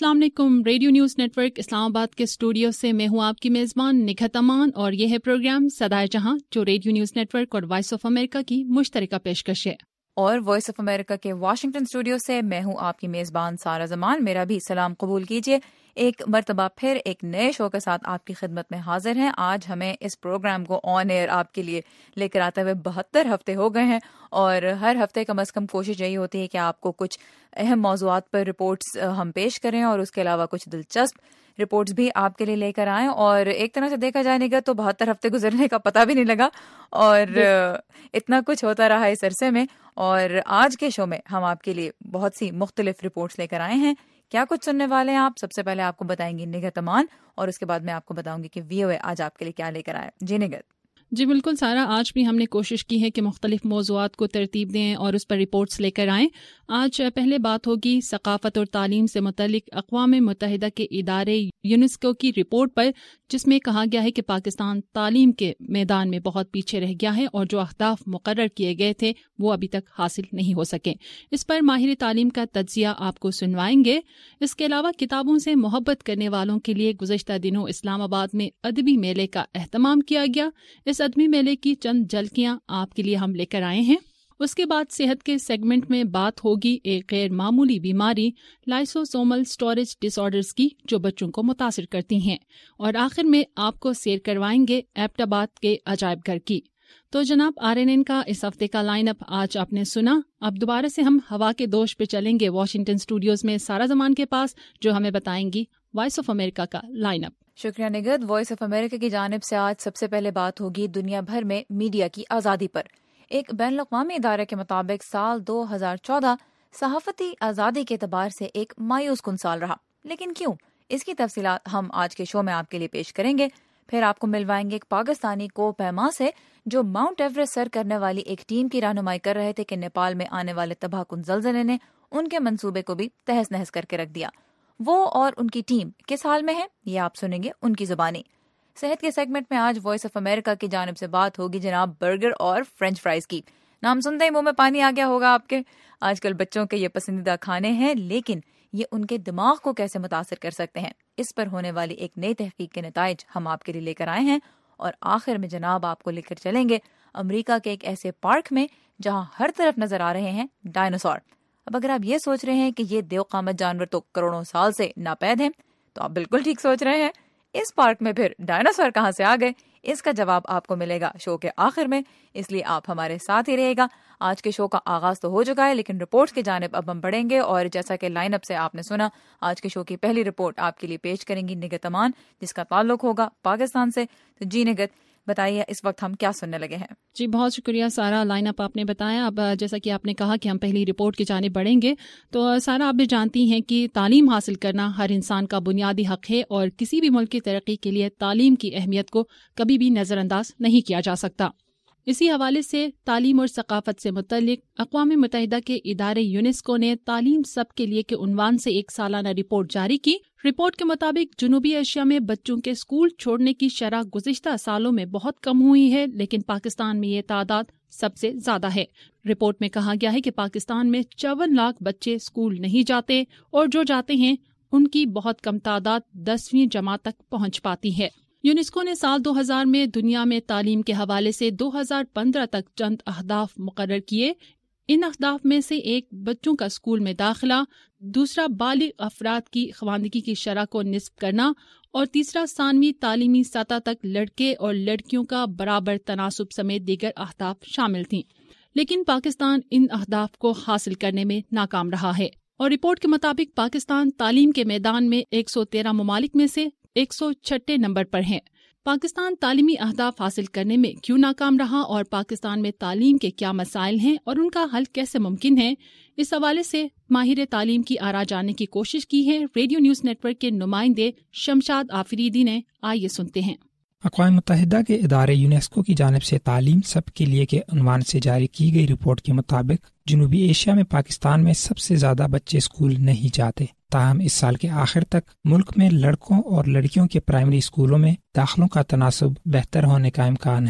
السلام علیکم. Radio news network Islamabad کے اسٹوڈیو سے میں ہوں آپ کی میزبان نگہت امان اور یہ ہے پروگرام صدائے جہاں جو ریڈیو نیوز نیٹ ورک اور وائس آف امریکہ کی مشترکہ پیشکش ہے. اور وائس آف امریکہ کے واشنگٹن اسٹوڈیو سے میں ہوں آپ کی میزبان سارہ زمان. میرا بھی سلام قبول کیجیے. ایک مرتبہ پھر ایک نئے شو کے ساتھ آپ کی خدمت میں حاضر ہیں. آج ہمیں اس پروگرام کو آن ایئر آپ کے لیے لے کر آتے ہوئے 72 ہفتے ہو گئے ہیں اور ہر ہفتے کم از کم کوشش یہی ہوتی ہے کہ آپ کو کچھ اہم موضوعات پر رپورٹس ہم پیش کریں اور اس کے علاوہ کچھ دلچسپ رپورٹس بھی آپ کے لیے لے کر آئیں. اور ایک طرح سے دیکھا جائے گا تو 72 ہفتے گزرنے کا پتہ بھی نہیں لگا اور اتنا کچھ ہوتا رہا اس عرصے میں. اور آج کے شو میں ہم آپ کے لیے بہت سی مختلف رپورٹس لے کر آئے ہیں. کیا کچھ سننے والے ہیں آپ؟ سب سے پہلے آپ کو بتائیں گی نگہت امان اور اس کے بعد میں آپ کو بتاؤں گی کہ VOA آج آپ کے لیے کیا لے کر آیا. جی نگہت. جی بالکل سارا، آج بھی ہم نے کوشش کی ہے کہ مختلف موضوعات کو ترتیب دیں اور اس پر رپورٹس لے کر آئیں. آج پہلے بات ہوگی ثقافت اور تعلیم سے متعلق اقوام متحدہ کے ادارے یونیسکو کی رپورٹ پر، جس میں کہا گیا ہے کہ پاکستان تعلیم کے میدان میں بہت پیچھے رہ گیا ہے اور جو اہداف مقرر کیے گئے تھے وہ ابھی تک حاصل نہیں ہو سکے. اس پر ماہر تعلیم کا تجزیہ آپ کو سنوائیں گے. اس کے علاوہ کتابوں سے محبت کرنے والوں کے لیے گزشتہ دنوں اسلام آباد میں ادبی میلے کا اہتمام کیا گیا. اس ادبی میلے کی چند جھلکیاں آپ کے لیے ہم لے کر آئے ہیں. اس کے بعد صحت کے سیگمنٹ میں بات ہوگی ایک غیر معمولی بیماری لائسوسومل سٹوریج ڈس آرڈرز کی جو بچوں کو متاثر کرتی ہیں. اور آخر میں آپ کو سیر کروائیں گے ایبٹ آباد کے عجائب گھر کی. تو جناب RNN کا اس ہفتے کا لائن اپ آج آپ نے سنا. اب دوبارہ سے ہم ہوا کے دوش پہ چلیں گے واشنگٹن اسٹوڈیوز میں سارہ زمان کے پاس جو ہمیں بتائیں گی وائس آف امریکہ کا لائن اپ. شکریہ نگہت. وائس آف امریکہ کی جانب سے آج سب سے پہلے بات ہوگی دنیا بھر میں میڈیا کی آزادی پر. ایک بین الاقوامی ادارے کے مطابق سال 2014 صحافتی آزادی کے اعتبار سے ایک مایوس کن سال رہا. لیکن کیوں؟ اس کی تفصیلات ہم آج کے شو میں آپ کے لیے پیش کریں گے. پھر آپ کو ملوائیں گے ایک پاکستانی کو پیما سے جو ماؤنٹ ایوریسٹ سر کرنے والی ایک ٹیم کی رہنمائی کر رہے تھے کہ نیپال میں آنے والے تباہ کن زلزلے نے ان کے منصوبے کو بھی تہس نہس کر کے رکھ دیا. وہ اور ان کی ٹیم کس حال میں ہے یہ آپ سنیں گے ان کی زبانی. صحت کے سیگمنٹ میں آج وائس آف امریکہ کی جانب سے بات ہوگی جناب برگر اور فرینچ فرائز کی. نام سنتے ہی منہ میں پانی آ گیا ہوگا آپ کے. آج کل بچوں کے یہ پسندیدہ کھانے ہیں لیکن یہ ان کے دماغ کو کیسے متاثر کر سکتے ہیں، اس پر ہونے والی ایک نئی تحقیق کے نتائج ہم آپ کے لیے لے کر آئے ہیں. اور آخر میں جناب آپ کو لے کر چلیں گے امریکہ کے ایک ایسے پارک میں جہاں ہر طرف نظر آ رہے ہیں ڈائناسور. اب اگر آپ یہ سوچ رہے ہیں کہ یہ دیو قامت جانور تو کروڑوں سال سے ناپید ہیں تو آپ بالکل ٹھیک سوچ رہے ہیں. اس پارک میں پھر ڈائناسور کہاں سے آ گئے، اس کا جواب آپ کو ملے گا شو کے آخر میں، اس لیے آپ ہمارے ساتھ ہی رہے گا. آج کے شو کا آغاز تو ہو چکا ہے لیکن رپورٹس کی جانب اب ہم بڑھیں گے. اور جیسا کہ لائن اپ سے آپ نے سنا، آج کے شو کی پہلی رپورٹ آپ کے لیے پیش کریں گی نگہت امان جس کا تعلق ہوگا پاکستان سے. تو جی نگہت بتائیے اس وقت ہم کیا سننے لگے ہیں؟ جی بہت شکریہ سارا، لائن اپ آپ نے بتایا. اب جیسا کہ آپ نے کہا کہ ہم پہلی رپورٹ کی جانب بڑھیں گے تو سارا آپ بھی جانتی ہیں کہ تعلیم حاصل کرنا ہر انسان کا بنیادی حق ہے اور کسی بھی ملک کی ترقی کے لیے تعلیم کی اہمیت کو کبھی بھی نظر انداز نہیں کیا جا سکتا. اسی حوالے سے تعلیم اور ثقافت سے متعلق اقوام متحدہ کے ادارے یونیسکو نے تعلیم سب کے لیے کے عنوان سے ایک سالانہ رپورٹ جاری کی. رپورٹ کے مطابق جنوبی ایشیا میں بچوں کے اسکول چھوڑنے کی شرح گزشتہ سالوں میں بہت کم ہوئی ہے لیکن پاکستان میں یہ تعداد سب سے زیادہ ہے. رپورٹ میں کہا گیا ہے کہ پاکستان میں 54 لاکھ بچے اسکول نہیں جاتے اور جو جاتے ہیں ان کی بہت کم تعداد 10ویں جماعت تک پہنچ پاتی ہے. یونیسکو نے سال 2000 میں دنیا میں تعلیم کے حوالے سے 2015 تک چند اہداف مقرر کیے. ان اہداف میں سے ایک بچوں کا اسکول میں داخلہ، دوسرا بالغ افراد کی خواندگی کی شرح کو نصف کرنا اور تیسرا ثانوی تعلیمی سطح تک لڑکے اور لڑکیوں کا برابر تناسب سمیت دیگر اہداف شامل تھیں. لیکن پاکستان ان اہداف کو حاصل کرنے میں ناکام رہا ہے اور رپورٹ کے مطابق پاکستان تعلیم کے میدان میں 113 ممالک میں سے 106 نمبر پر ہیں. پاکستان تعلیمی اہداف حاصل کرنے میں کیوں ناکام رہا اور پاکستان میں تعلیم کے کیا مسائل ہیں اور ان کا حل کیسے ممکن ہے، اس حوالے سے ماہر تعلیم کی آراء جاننے کی کوشش کی ہے ریڈیو نیوز نیٹ ورک کے نمائندے شمشاد آفریدی نے. آئیے سنتے ہیں. اقوام متحدہ کے ادارے یونیسکو کی جانب سے تعلیم سب کے لیے کے عنوان سے جاری کی گئی رپورٹ کے مطابق جنوبی ایشیا میں پاکستان میں سب سے زیادہ بچے اسکول نہیں جاتے. تاہم اس سال کے آخر تک ملک میں لڑکوں اور لڑکیوں کے پرائمری اسکولوں میں داخلوں کا تناسب بہتر ہونے کا امکان ہے.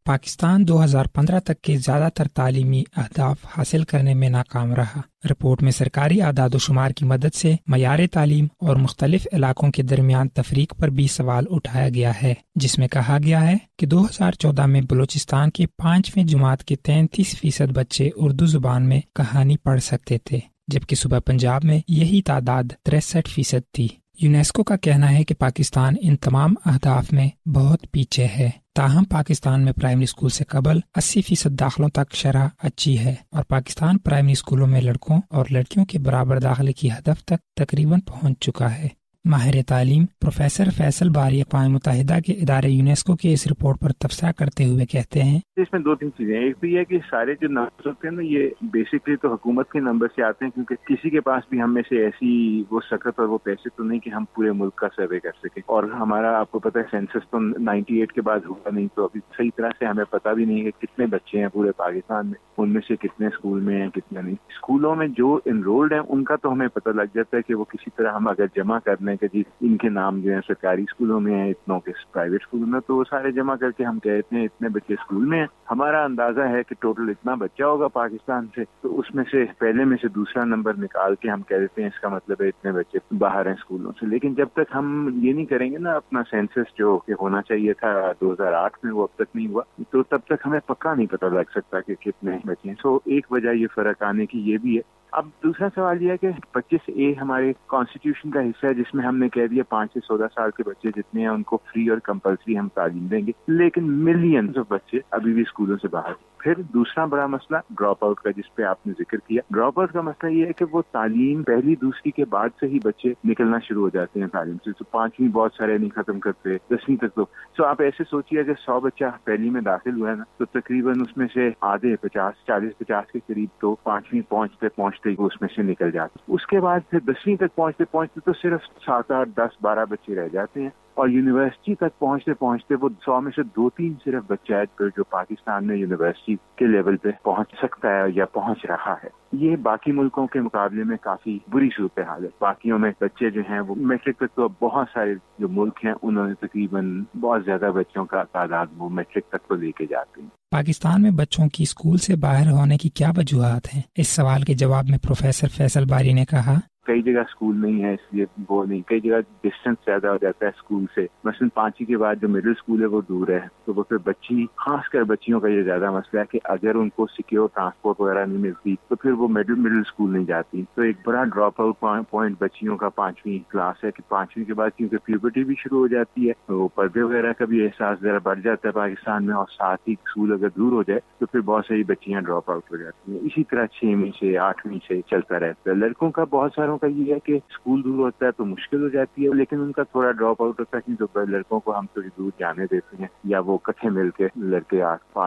پاکستان 2015 تک کے زیادہ تر تعلیمی اہداف حاصل کرنے میں ناکام رہا۔ رپورٹ میں سرکاری اعداد و شمار کی مدد سے معیار تعلیم اور مختلف علاقوں کے درمیان تفریق پر بھی سوال اٹھایا گیا ہے، جس میں کہا گیا ہے کہ 2014 میں بلوچستان کے 5ویں جماعت کے 33% بچے اردو زبان میں کہانی پڑھ سکتے تھے، جبکہ صوبہ پنجاب میں یہی تعداد 63% تھی۔ یونیسکو کا کہنا ہے کہ پاکستان ان تمام اہداف میں بہت پیچھے ہے، تاہم پاکستان میں پرائمری اسکول سے قبل 80% داخلوں تک شرح اچھی ہے، اور پاکستان پرائمری اسکولوں میں لڑکوں اور لڑکیوں کے برابر داخلے کی ہدف تک تقریباً پہنچ چکا ہے۔ ماہر تعلیم پروفیسر فیصل باری اقوام متحدہ کے ادارے یونیسکو کی اس رپورٹ پر تبصرہ کرتے ہوئے کہتے ہیں، اس میں 2-3 چیزیں، ایک تو یہ ہے کہ سارے جو نمبر ہوتے ہیں نا، یہ بیسکلی تو حکومت کے نمبر سے آتے ہیں، کیونکہ کسی کے پاس بھی ہم میں سے ایسی وہ سکت اور وہ پیسے تو نہیں کہ ہم پورے ملک کا سروے کر سکیں، اور ہمارا آپ کو پتہ ہے سینسس تو 98 کے بعد ہوا نہیں، تو ابھی صحیح طرح سے ہمیں پتہ بھی نہیں ہے کہ کتنے بچے ہیں پورے پاکستان میں، ان میں سے کتنے اسکول میں ہیں کتنے نہیں۔ اسکولوں میں جو انرولڈ ہیں ان کا تو ہمیں پتہ لگ جاتا ہے کہ وہ کسی طرح ہم اگر جمع کر لیں کہ جی ان کے نام جو ہیں سرکاری اسکولوں میں ہیں، اتنوں کے پرائیویٹ اسکولوں میں، تو وہ سارے جمع کر کے ہم کہتے ہیں اتنے بچے اسکول میں ہیں۔ ہمارا اندازہ ہے کہ ٹوٹل اتنا بچہ ہوگا پاکستان سے، تو اس میں سے پہلے میں سے دوسرا نمبر نکال کے ہم کہہ دیتے ہیں اس کا مطلب ہے اتنے بچے باہر ہیں اسکولوں سے۔ لیکن جب تک ہم یہ نہیں کریں گے نا اپنا سینسس جو کہ ہونا چاہیے تھا 2008 میں، وہ اب تک نہیں ہوا، تو تب تک ہمیں پکا نہیں پتہ لگ سکتا کہ کتنے بچے ہیں۔ سو ایک وجہ یہ فرق آنے کی یہ بھی ہے۔ اب دوسرا سوال یہ ہے کہ 25A ہمارے کانسٹیٹیوشن کا حصہ ہے، جس میں ہم نے کہہ دیا 5 سے 14 سال کے بچے جتنے ہیں ان کو فری اور کمپلسری ہم تعلیم دیں گے، لیکن ملینز آف بچے ابھی بھی اسکولوں سے باہر۔ پھر دوسرا بڑا مسئلہ ڈراپ آؤٹ کا، جس پہ آپ نے ذکر کیا۔ ڈراپ آؤٹ کا مسئلہ یہ ہے کہ وہ تعلیم پہلی دوسری کے بعد سے ہی بچے نکلنا شروع ہو جاتے ہیں تعلیم سے، تو 5ویں بہت سارے نہیں ختم کرتے، 10ویں تک تو۔ سو آپ ایسے سوچیے اگر 100 بچہ پہلی میں داخل ہوا ہے نا، تو تقریباً اس میں سے آدھے 40-50 کے قریب تو 5ویں پہنچتے ہی اس میں سے نکل جاتے۔ اس کے بعد پھر 10ویں تک پہنچتے تو صرف 7, 8, 10, 12 بچے رہ جاتے ہیں، اور یونیورسٹی تک پہنچتے وہ 100 میں سے 2-3 صرف بچہ ہے جو پاکستان میں یونیورسٹی کے لیول پہ پہنچ سکتا ہے یا پہنچ رہا ہے۔ یہ باقی ملکوں کے مقابلے میں کافی بری صورتحال ہے۔ باقیوں میں بچے جو ہیں وہ میٹرک تک، تو بہت سارے جو ملک ہیں انہوں نے تقریباً بہت زیادہ بچوں کا تعداد وہ میٹرک تک کو لے کے جاتے ہیں۔ پاکستان میں بچوں کی اسکول سے باہر ہونے کی کیا وجوہات ہیں؟ اس سوال کے جواب میں پروفیسر فیصل باری نے کہا، کئی جگہ اسکول نہیں ہے اس لیے وہ نہیں، کئی جگہ ڈسٹینس زیادہ ہو جاتا ہے اسکول سے، مثلا 5ویں کے بعد جو مڈل اسکول ہے وہ دور ہے، تو وہ پھر بچی، خاص کر بچیوں کا یہ زیادہ مسئلہ ہے کہ اگر ان کو سیکیور ٹرانسپورٹ وغیرہ نہیں ملتی تو پھر وہ مڈل اسکول نہیں جاتی۔ تو ایک بڑا ڈراپ آؤٹ پوائنٹ بچیوں کا 5ویں کلاس ہے، کہ 5ویں کے بعد کیونکہ پیوبرٹی بھی شروع ہو جاتی ہے، تو پردے وغیرہ کا بھی احساس ذرا بڑھ جاتا ہے پاکستان میں، اور ساتھ ہی اسکول اگر دور ہو جائے تو پھر بہت ساری بچیاں ڈراپ آؤٹ ہو جاتی ہیں۔ اسی طرح 6ویں سے 8ویں سے چلتا رہتا ہے۔ لڑکوں کا بہت ساروں کا یہ ہے کہ اسکول دور ہوتا ہے تو مشکل ہو جاتی ہے، لیکن ان کا تھوڑا ڈراپ آؤٹ ہوتا ہے کہ تو لڑکوں کو ہم تھوڑی دور جانے دیتے ہیں، یا وہ اکٹھے مل کے لڑکے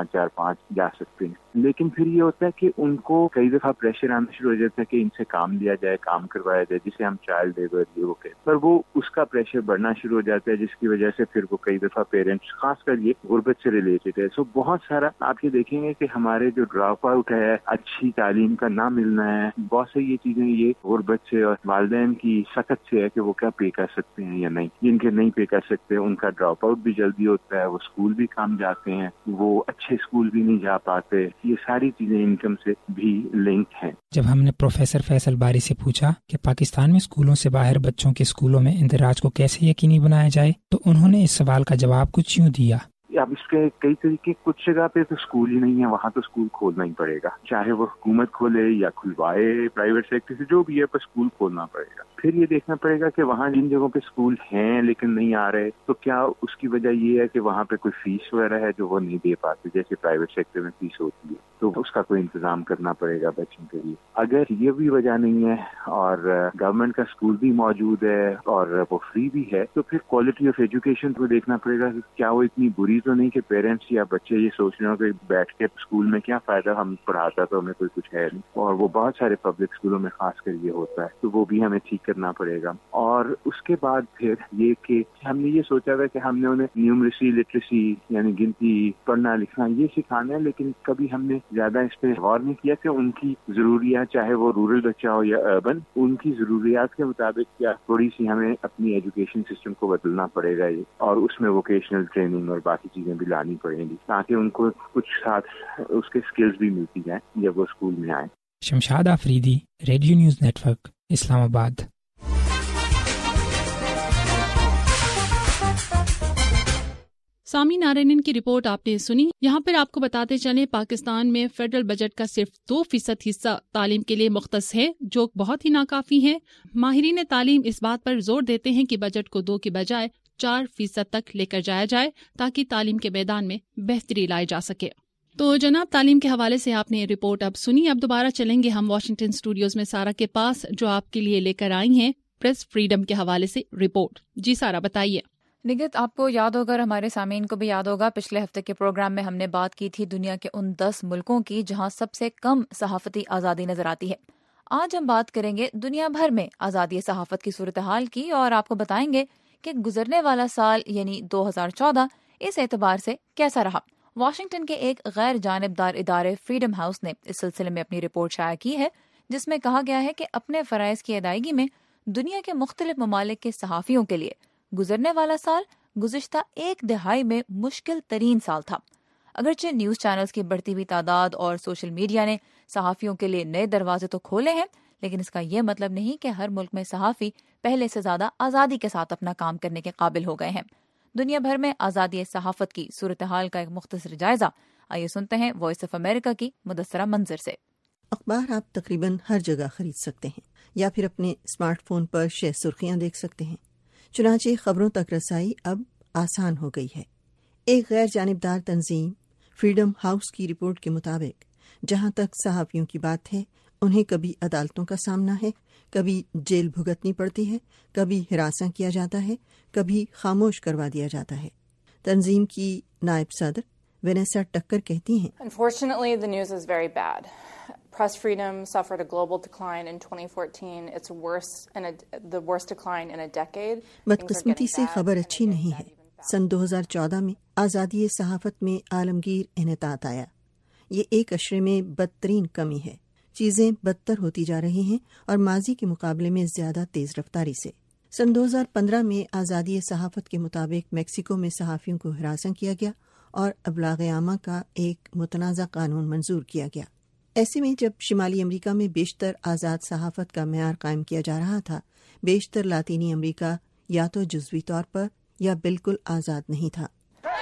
5 جا سکتے ہیں۔ لیکن پھر یہ ہوتا ہے کہ ان کو کئی دفعہ پریشر آنا شروع ہو جاتا ہے کہ ان سے کام لیا جائے، کام کروایا جائے، جسے ہم چائلڈ لیبر یہ وہ کہتے ہیں، پر وہ اس کا پریشر بڑھنا شروع ہو جاتا ہے، جس کی وجہ سے پھر وہ کئی دفعہ پیرنٹس، خاص کر یہ غربت سے ریلیٹڈ ہے۔ سو بہت سارا آپ یہ دیکھیں گے کہ ہمارے جو ڈراپ آؤٹ ہے، اچھی تعلیم کا نہ ملنا ہے، بہت سی یہ چیزیں یہ غربت سے اور والدین کی سخت سے ہے کہ وہ کیا پے کر سکتے ہیں یا نہیں۔ جن کے نہیں پے کر سکتے ان کا ڈراپ آؤٹ بھی جلدی ہوتا ہے، وہ اسکول بھی کم جاتے ہیں، وہ اچھے اسکول بھی نہیں جا پاتے۔ یہ ساری چیزیں انکم سے بھی لنک ہیں۔ جب ہم نے پروفیسر فیصل باری سے پوچھا کہ پاکستان میں اسکولوں سے باہر بچوں کے اسکولوں میں اندراج کو کیسے یقینی بنایا جائے، تو انہوں نے اس سوال کا جواب کچھ یوں دیا۔ اب اس کے کئی طریقے، کچھ جگہ پہ تو اسکول ہی نہیں ہے، وہاں تو اسکول کھولنا ہی پڑے گا، چاہے وہ حکومت کھولے یا کھلوائے پرائیویٹ سیکٹر سے، جو بھی ہے، پر اسکول کھولنا پڑے گا۔ پھر یہ دیکھنا پڑے گا کہ وہاں جن جگہوں پہ اسکول ہیں لیکن نہیں آ رہے، تو کیا اس کی وجہ یہ ہے کہ وہاں پہ کوئی فیس وغیرہ ہے جو وہ نہیں دے پاتے، جیسے پرائیویٹ سیکٹر میں فیس ہوتی ہے، تو اس کا کوئی انتظام کرنا پڑے گا بچوں کے لیے۔ اگر یہ بھی وجہ نہیں ہے اور گورنمنٹ کا اسکول بھی موجود ہے اور وہ فری بھی ہے، تو پھر کوالٹی آف ایجوکیشن کو دیکھنا پڑے گا کہ کیا وہ اتنی بری تو نہیں کہ پیرنٹس یا بچے یہ سوچ رہے ہوں کہ بیٹھ کے اسکول میں کیا فائدہ، ہم پڑھاتا تو ہمیں کوئی کچھ ہے نہیں، اور وہ بہت سارے پبلک اسکولوں میں خاص کر یہ ہوتا ہے، تو وہ بھی ہمیں ٹھیک کرنا پڑے گا۔ اور اس کے بعد پھر یہ کہ ہم نے یہ سوچا تھا کہ ہم نے انہیں نیومریسی، لٹریسی یعنی گنتی، پڑھنا لکھنا یہ سکھانا ہے، لیکن کبھی ہم نے زیادہ اس پہ غور نہیں کیا کہ ان کی ضروریات، چاہے وہ رورل بچہ ہو یا اربن، ان کی ضروریات کے مطابق کیا تھوڑی سی ہمیں اپنی ایجوکیشن سسٹم کو بدلنا پڑے گا، اور اس میں ووکیشنل ٹریننگ اور باقی چیزیں بھی لانی پڑیں گی تاکہ ان کو کچھ ساتھ اس کے اسکلز بھی ملتی جائیں جب وہ اسکول میں آئیں۔ Shamshad Afridi, radio news network, Islamabad. سامعین، نارائنن کی رپورٹ آپ نے سنی۔ یہاں پر آپ کو بتاتے چلیں پاکستان میں فیڈرل بجٹ کا صرف 2% حصہ تعلیم کے لیے مختص ہے، جو بہت ہی ناکافی ہے۔ ماہرین تعلیم اس بات پر زور دیتے ہیں کہ بجٹ کو 2 کے بجائے 4% تک لے کر جایا جائے تاکہ تعلیم کے میدان میں بہتری لائی جا سکے۔ تو جناب، تعلیم کے حوالے سے آپ نے رپورٹ اب سنی۔ اب دوبارہ چلیں گے ہم واشنگٹن اسٹوڈیوز میں سارا کے پاس، جو آپ کے لیے لے کر آئی ہیں پریس فریڈم کے حوالے سے رپورٹ۔ جی سارا، بتائیے۔ نگت، آپ کو یاد ہوگا اور ہمارے سامعین کو بھی یاد ہوگا، پچھلے ہفتے کے پروگرام میں ہم نے بات کی تھی دنیا کے ان 10 ملکوں کی جہاں سب سے کم صحافتی آزادی نظر آتی ہے۔ آج ہم بات کریں گے دنیا بھر میں آزادی صحافت کی صورتحال کی، اور آپ کو بتائیں گے کہ گزرنے والا سال یعنی 2014 اس اعتبار سے کیسا رہا۔ واشنگٹن کے ایک غیر جانبدار ادارے فریڈم ہاؤس نے اس سلسلے میں اپنی رپورٹ شائع کی ہے، جس میں کہا گیا ہے کہ اپنے فرائض کی ادائیگی میں دنیا کے مختلف ممالک کے صحافیوں کے لیے گزرنے والا سال گزشتہ 1 دہائی میں مشکل ترین سال تھا۔ اگرچہ نیوز چینلز کی بڑھتی ہوئی تعداد اور سوشل میڈیا نے صحافیوں کے لیے نئے دروازے تو کھولے ہیں، لیکن اس کا یہ مطلب نہیں کہ ہر ملک میں صحافی پہلے سے زیادہ آزادی کے ساتھ اپنا کام کرنے کے قابل ہو گئے ہیں۔ دنیا بھر میں آزادی صحافت کی صورتحال کا ایک مختصر جائزہ آئیے سنتے ہیں وائس آف امریکہ کی مدثرہ منظر سے۔ اخبار آپ تقریباً ہر جگہ خرید سکتے ہیں یا پھر اپنے اسمارٹ فون پر شہ سرخیاں دیکھ سکتے ہیں۔ چنانچہ خبروں تک رسائی اب آسان ہو گئی ہے۔ ایک غیر جانبدار تنظیم فریڈم ہاؤس کی رپورٹ کے مطابق جہاں تک صحافیوں کی بات ہے، انہیں کبھی عدالتوں کا سامنا ہے، کبھی جیل بھگتنی پڑتی ہے، کبھی ہراساں کیا جاتا ہے، کبھی خاموش کروا دیا جاتا ہے۔ تنظیم کی نائب صدر وینیسا ٹکر کہتی ہیں، Unfortunately, the news is very bad. Press freedom suffered a global decline in 2014. It's the worst decline in a decade. بدقسمتی سے خبر اچھی نہیں ہے۔ سن 2014 میں آزادی صحافت میں عالمگیر انحطاط آیا۔ یہ ایک عشرے میں بدترین کمی ہے۔ چیزیں بدتر ہوتی جا رہی ہیں اور ماضی کے مقابلے میں زیادہ تیز رفتاری سے۔ سن 2015 میں آزادی صحافت کے مطابق میکسیکو میں صحافیوں کو ہراساں کیا گیا اور ابلاغ عامہ کا ایک متنازع قانون منظور کیا گیا۔ ایسے میں جب شمالی امریکہ میں بیشتر آزاد صحافت کا معیار قائم کیا جا رہا تھا، بیشتر لاطینی امریکہ یا تو جزوی طور پر یا بالکل آزاد نہیں تھا۔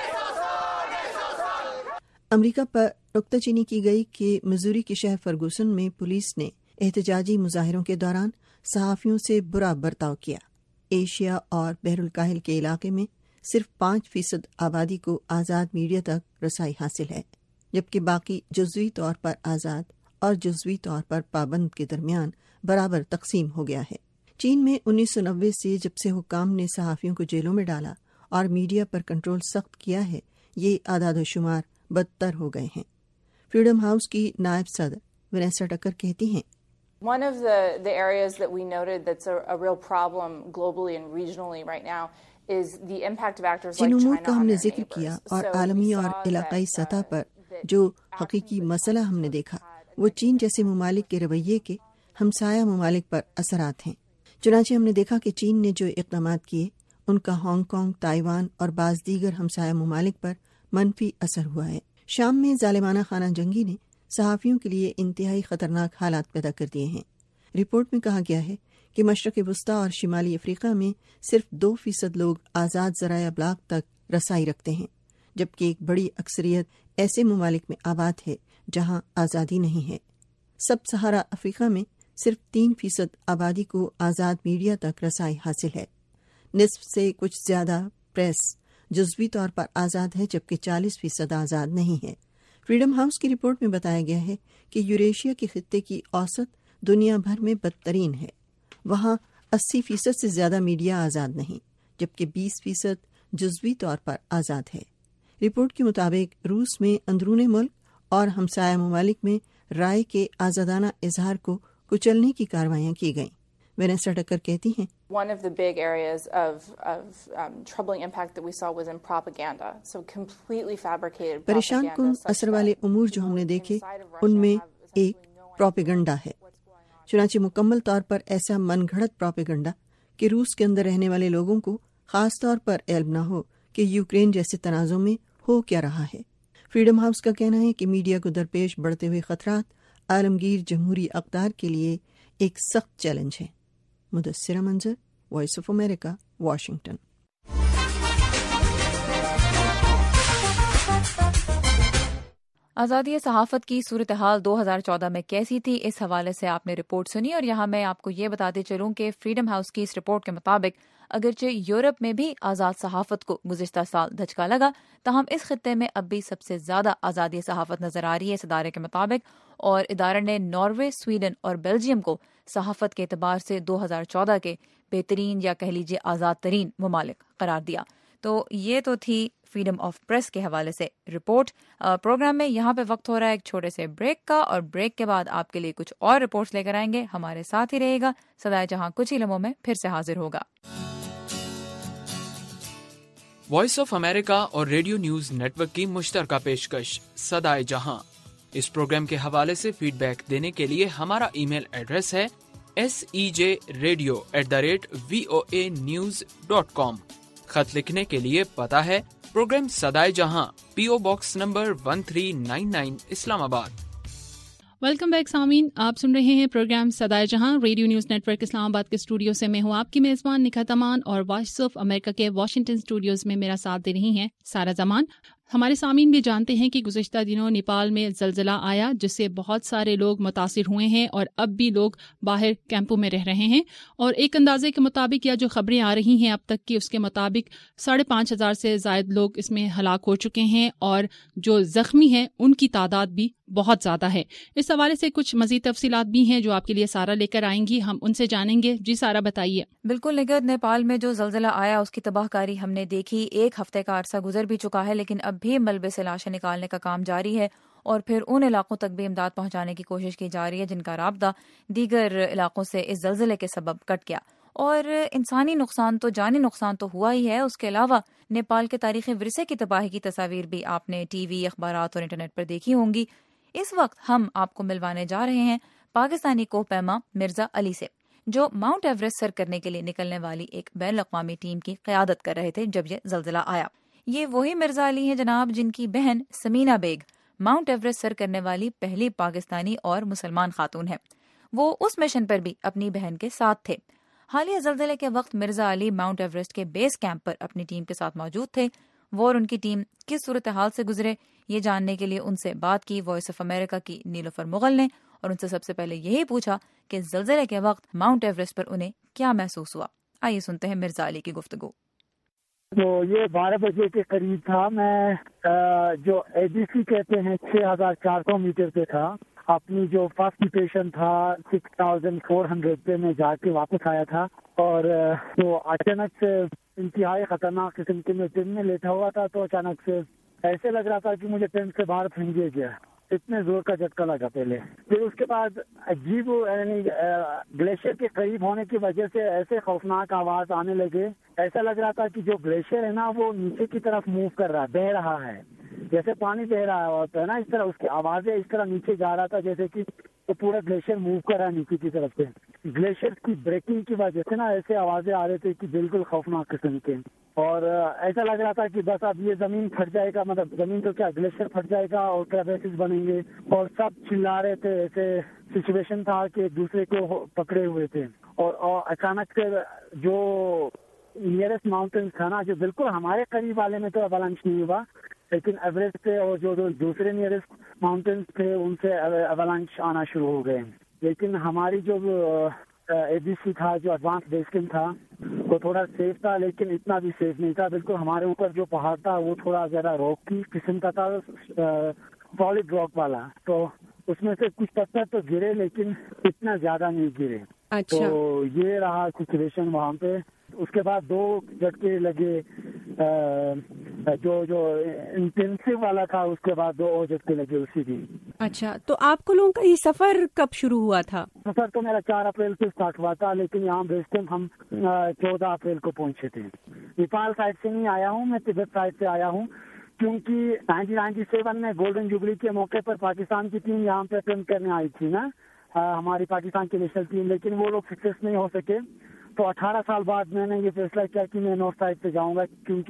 امریکہ پر نکتہ چینی کی گئی کہ مزوری کے شہر فرگوسن میں پولیس نے احتجاجی مظاہروں کے دوران صحافیوں سے برا برتاؤ کیا۔ ایشیا اور بحر الکاہل کے علاقے میں صرف 5% آبادی کو آزاد میڈیا تک رسائی حاصل ہے، جبکہ باقی جزوی طور پر آزاد اور جزوی طور پر پابند کے درمیان برابر تقسیم ہو گیا ہے۔ چین میں 1990 سے جب سے حکام نے صحافیوں کو جیلوں میں ڈالا اور میڈیا پر کنٹرول سخت کیا ہے، یہ اعداد و شمار بدتر ہو گئے ہیں۔ فریڈم ہاؤس کی نائب صدر وینیسا ٹکر کہتی ہیں، One of the areas that we noted that's a real problem globally and regionally right now is the impact of actors like جن China امور کا ہم on نے their ذکر neighbors. کیا اور So عالمی we اور saw علاقائی that, سطح پر that جو حقیقی مسئلہ ہم نے دیکھا وہ چین جیسے ممالک کے رویے کے ہمسایہ ممالک پر اثرات ہیں۔ چنانچہ ہم نے دیکھا کہ چین نے جو اقدامات کیے ان کا ہانگ کانگ، تائیوان اور بعض دیگر ہمسایہ ممالک پر منفی اثر ہوا ہے۔ شام میں ظالمانہ خانہ جنگی نے صحافیوں کے لیے انتہائی خطرناک حالات پیدا کر دیے ہیں۔ رپورٹ میں کہا گیا ہے کہ مشرق وسطیٰ اور شمالی افریقہ میں صرف 2% لوگ آزاد ذرائع ابلاغ تک رسائی رکھتے ہیں، جبکہ ایک بڑی اکثریت ایسے ممالک میں آباد ہے جہاں آزادی نہیں ہے۔ سب سہارا افریقہ میں صرف 3% آبادی کو آزاد میڈیا تک رسائی حاصل ہے۔ نصف سے کچھ زیادہ پریس جزوی طور پر آزاد ہے، جبکہ 40% آزاد نہیں ہے۔ فریڈم ہاؤس کی رپورٹ میں بتایا گیا ہے کہ یوریشیا کے خطے کی اوسط دنیا بھر میں بدترین ہے۔ وہاں 80% سے زیادہ میڈیا آزاد نہیں، جبکہ 20% جزوی طور پر آزاد ہے۔ رپورٹ کے مطابق روس میں اندرون ملک اور ہمسایہ ممالک میں رائے کے آزادانہ اظہار کو کچلنے کی کارروائیاں کی گئیں۔ وینیسا ٹکر کہتی ہیں، One of the big areas of troubling impact that we saw was in propaganda. So completely fabricated پریشان propaganda. کن such اثر والے that امور جو ہم نے دیکھے inside of Russia ان میں have ایک essentially no پروپیگنڈا ہے۔ چنانچہ مکمل طور پر ایسا من گھڑت پروپیگنڈا کہ روس کے اندر رہنے والے لوگوں کو خاص طور پر علم نہ ہو کہ یوکرین جیسے تنازع میں ہو کیا رہا ہے؟ فریڈم ہاؤس کا کہنا ہے کہ میڈیا کو درپیش بڑھتے ہوئے خطرات عالمگیر جمہوری اقدار کے لیے ایک سخت چیلنج ہے۔ مدثرہ منظر، وائس آف امریکہ، واشنگٹن۔ آزادی صحافت کی صورتحال 2014 میں کیسی تھی، اس حوالے سے آپ نے رپورٹ سنی، اور یہاں میں آپ کو یہ بتاتے چلوں کہ فریڈم ہاؤس کی اس رپورٹ کے مطابق اگرچہ یورپ میں بھی آزاد صحافت کو گزشتہ سال دھچکا لگا، تاہم اس خطے میں اب بھی سب سے زیادہ آزادی صحافت نظر آ رہی ہے اس ادارے کے مطابق، اور ادارے نے ناروے، سویڈن اور بیلجیم کو صحافت کے اعتبار سے 2014 کے بہترین یا کہہ لیجیے آزاد ترین ممالک قرار دیا۔ تو یہ تو تھی فریڈم آف پریس کے حوالے سے رپورٹ۔ پروگرام میں یہاں پہ وقت ہو رہا ہے ایک چھوٹے سے بریک کا، اور بریک کے بعد آپ کے لیے کچھ اور رپورٹس لے کر آئیں گے۔ ہمارے ساتھ ہی رہے گا، صدائے جہاں کچھ ہی لمحوں میں پھر سے حاضر ہوگا۔ وائس آف امریکہ اور ریڈیو نیوز نیٹ ورک کی مشترکہ پیشکش صدائے جہاں۔ اس پروگرام کے حوالے سے فیڈ بیک دینے کے لیے ہمارا ای میل ایڈریس ہے sejradio@voanews.com۔ خط لکھنے کے لیے پتہ ہے پروگرام صدائے جہاں، PO باکس نمبر 1399 اسلام آباد۔ ویلکم بیک سامعین، آپ سن رہے ہیں پروگرام صدائے جہاں radio news network Islamabad کے اسٹوڈیو سے۔ میں ہوں آپ کی میزبان نکھت امان، اور وائس آف امریکہ کے واشنگٹن اسٹوڈیوز میں میرا ساتھ دے رہی ہیں سارا زمان۔ ہمارے سامعین بھی جانتے ہیں کہ گزشتہ دنوں نیپال میں زلزلہ آیا، جس سے بہت سارے لوگ متاثر ہوئے ہیں، اور اب بھی لوگ باہر کیمپوں میں رہ رہے ہیں، اور ایک اندازے کے مطابق یا جو خبریں آ رہی ہیں اب تک کی، اس کے مطابق 5,500 سے زائد لوگ اس میں ہلاک ہو چکے ہیں، اور جو زخمی ہیں ان کی تعداد بھی بہت زیادہ ہے۔ اس حوالے سے کچھ مزید تفصیلات بھی ہیں جو آپ کے لیے سارا لے کر آئیں گی، ہم ان سے جانیں گے۔ جی سارا بتائیے۔ بالکل نگہت، نیپال میں جو زلزلہ آیا اس کی تباہ کاری ہم نے دیکھی، ایک ہفتے کا عرصہ گزر بھی چکا ہے، لیکن اب بھی ملبے سے لاشیں نکالنے کا کام جاری ہے، اور پھر ان علاقوں تک بھی امداد پہنچانے کی کوشش کی جا رہی ہے جن کا رابطہ دیگر علاقوں سے اس زلزلے کے سبب کٹ گیا۔ اور انسانی نقصان تو جانی نقصان تو ہوا ہی ہے، اس کے علاوہ نیپال کے تاریخی ورثے کی تباہی کی تصاویر بھی آپ نے ٹی وی، اخبارات اور انٹرنیٹ پر دیکھی ہوں گی۔ اس وقت ہم آپ کو ملوانے جا رہے ہیں پاکستانی کوہ پیما مرزا علی سے، جو ماؤنٹ ایوریسٹ سر کرنے کے لیے نکلنے والی ایک بین الاقوامی ٹیم کی قیادت کر رہے تھے جب یہ زلزلہ آیا۔ یہ وہی مرزا علی ہیں جناب جن کی بہن سمینہ بیگ ماؤنٹ ایوریسٹ سر کرنے والی پہلی پاکستانی اور مسلمان خاتون ہے۔ وہ اس مشن پر بھی اپنی بہن کے ساتھ تھے۔ حالیہ زلزلے کے وقت مرزا علی ماؤنٹ ایوریسٹ کے بیس کیمپ پر اپنی ٹیم کے ساتھ موجود تھے۔ وہ اور ان کی ٹیم کس صورتحال سے گزرے، یہ جاننے کے لیے ان سے بات کی وائس آف امریکہ کی نیلوفر مغل نے، اور ان سے سب سے پہلے یہی پوچھا کہ زلزلے کے وقت ماؤنٹ ایوریسٹ پر انہیں کیا محسوس ہوا۔ آئیے سنتے ہیں مرزا علی کی گفتگو۔ تو یہ 12 بجے کے قریب تھا، میں جو ABC کہتے ہیں 6,400 میٹر پہ تھا، اپنی جو فرسٹ پیشن تھا 6,400 پہ میں جا کے واپس آیا تھا، اور تو اچانک سے انتہائی خطرناک قسم کے میں ٹرین میں لیٹا ہوا تھا، تو اچانک سے ایسے لگ رہا تھا کہ مجھے ٹرین سے باہر پھینک گیا، اتنے زور کا جھٹکا لگا پہلے۔ پھر اس کے بعد عجیب گلیشیئر کے قریب ہونے کی وجہ سے ایسے خوفناک آواز آنے لگے، ایسا لگ رہا تھا کہ جو گلیشیئر ہے نا وہ نیچے کی طرف موو کر رہا ہے، بہہ رہا ہے، جیسے پانی بہ رہا ہوتا ہے نا، اس طرح اس کی آوازیں اس طرح نیچے جا رہا تھا جیسے کہ تو پورا گلیشیئر موو کر رہا ہے نیچے کی طرف سے۔ گلیشیئر کی بریکنگ کی وجہ سے نا ایسے آوازیں آ رہے تھے کہ بالکل خوفناک قسم کے، اور ایسا لگ رہا تھا کہ بس اب یہ زمین پھٹ جائے گا، مطلب زمین تو کیا گلیشیئر پھٹ جائے گا اور کریویسز بنیں گے، اور سب چلا رہے تھے، ایسے سچویشن تھا کہ ایک دوسرے کو پکڑے ہوئے تھے۔ اور اچانک سے جو نیئرسٹ ماؤنٹین تھا نا، جو بالکل ہمارے قریب والے میں تو اوالانچ نہیں ہوا، لیکن ایوریسٹ پہ اور جو دوسرے نیئرسٹ ماؤنٹینس تھے ان سے اوالانچ آنا شروع ہو گئے۔ لیکن ہماری جو ABC تھا، جو ایڈوانس بیس کیمپ تھا، وہ تھوڑا سیف تھا، لیکن اتنا بھی سیف نہیں تھا۔ بالکل ہمارے اوپر جو پہاڑ تھا وہ تھوڑا زیادہ راک کی قسم کا تھا، سالڈ راک والا، تو اس میں سے کچھ پتھر تو گرے لیکن اتنا زیادہ نہیں گرے۔ اچھا، تو یہ رہا سچویشن وہاں پہ۔ اس کے بعد 2 جھٹکے لگے، جو انٹینسو والا تھا، اس کے بعد 2 اور جھٹکے لگے اسی دن۔ اچھا، تو آپ کو لوگوں کا یہ سفر کب شروع ہوا تھا؟ سفر تو میرا 4 اپریل سے اسٹارٹ ہوا تھا، لیکن یہاں بیس کیمپ ہم 14 اپریل کو پہنچے تھے۔ نیپال سائڈ سے نہیں آیا ہوں میں، تبت سائڈ سے آیا ہوں، کیونکہ 1997 میں گولڈن جوبلی کے موقع پر پاکستان کی ٹیم یہاں پہ اٹینڈ کرنے آئی تھی نا، ہماری پاکستان کی نیشنل ٹیم، لیکن وہ لوگ سکسیس نہیں ہو سکے۔ تو 18 سال بعد میں نے یہ فیصلہ کیا کہ میں نارتھ سائڈ سے جاؤں گا، کیونکہ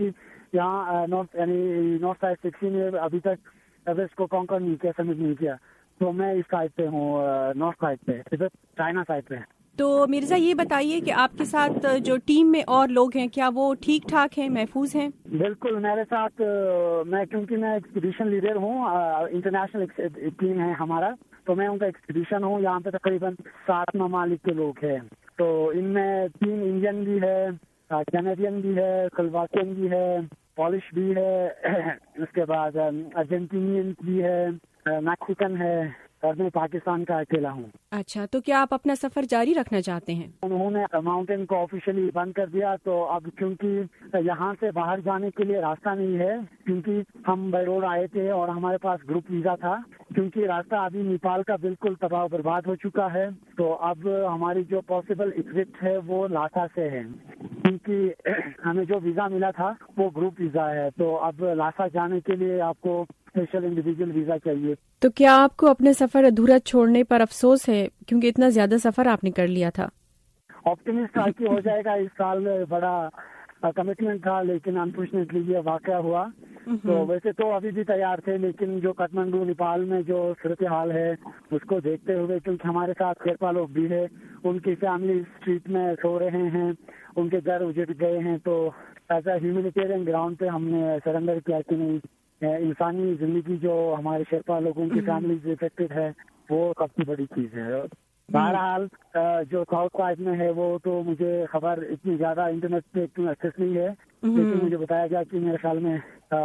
यहाँ नॉर्थ साइड 16 ने अभी तक एवरेस्ट को कॉन्कर नहीं किया, समिट नहीं किया, तो मैं इस साइड पे हूँ, नॉर्थ साइड पे, इधर चाइना साइड पे। तो मिर्जा ये बताइए कि आपके साथ जो टीम में और लोग हैं, क्या वो ठीक ठाक हैं, महफूज हैं? बिल्कुल, मेरे साथ क्योंकि मैं एक्सपीडिशन लीडर हूँ, इंटरनेशनल टीम है हमारा, तो मैं उनका एक्सपीडिशन हूँ। यहाँ पे तकरीबन 7 ममालिक के लोग हैं, तो इनमें 3 इंडियन भी है, कैनेडियन भी है, स्लोवाकियन भी है, पॉलिश भी है, उसके बाद अर्जेंटीनियन भी है, मैक्सिकन है, और मैं पाकिस्तान का अकेला हूँ। अच्छा, तो क्या आप अपना सफर जारी रखना चाहते हैं? उन्होंने माउंटेन को ऑफिशियली बंद कर दिया, तो अब क्योंकि यहाँ से बाहर जाने के लिए रास्ता नहीं है, क्योंकि हम बाय रोड आए थे और हमारे पास ग्रुप वीजा था, क्योंकि रास्ता अभी नेपाल का बिल्कुल तबाह बर्बाद हो चुका है, तो अब हमारी जो पॉसिबल एग्जिट है वो लासा से है, क्योंकि हमें जो वीजा मिला था वो ग्रुप वीजा है, तो अब लासा जाने के लिए आपको स्पेशल इंडिविजुअल वीजा चाहिए। तो क्या आपको अपने सफर अधूरा छोड़ने पर अफसोस है, क्योंकि इतना ज्यादा सफर आपने कर लिया था? ऑप्टिमिस्ट था कि हो जाएगा, इस साल बड़ा कमिटमेंट था, लेकिन अनफॉर्चुनेटली ये वाकया हुआ। तो वैसे तो अभी भी तैयार थे, लेकिन जो काठमांडू नेपाल में जो सूरत हाल है उसको देखते हुए, क्योंकि हमारे साथ शेरपा लोग भी है, उनकी फैमिली स्ट्रीट में सो रहे हैं, उनके घर उजड़ गए हैं, तो एज अ ह्यूमैनिटेरियन ग्राउंड पे हमने सरेंडर किया कि नहीं, इंसानी जिंदगी जो हमारे शेरपा लोगों की फैमिली इफेक्टेड है वो सबसे बड़ी चीज है। बहरहाल जो साउथ साइड में है वो तो मुझे खबर इतनी ज्यादा इंटरनेट पे इतनी एक्सेस नहीं है, लेकिन मुझे बताया गया कि मेरे ख्याल में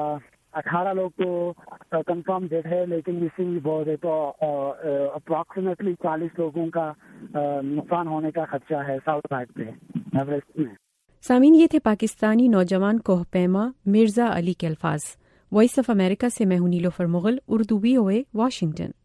18 लोग तो कंफर्म डेड है, लेकिन मिसिंग भी बहुत है, तो अप्रॉक्सीमेटली 40 लोगों का नुकसान होने का खदशा है साउथ साइड पे एवरेस्ट में। सामीन, ये थे पाकिस्तानी नौजवान कोहपैमा मिर्जा अली के अल्फाज। वॉइस ऑफ अमेरिका से मैं हूं नीलोफर मुगल, उर्दू VOA, वाशिंगटन।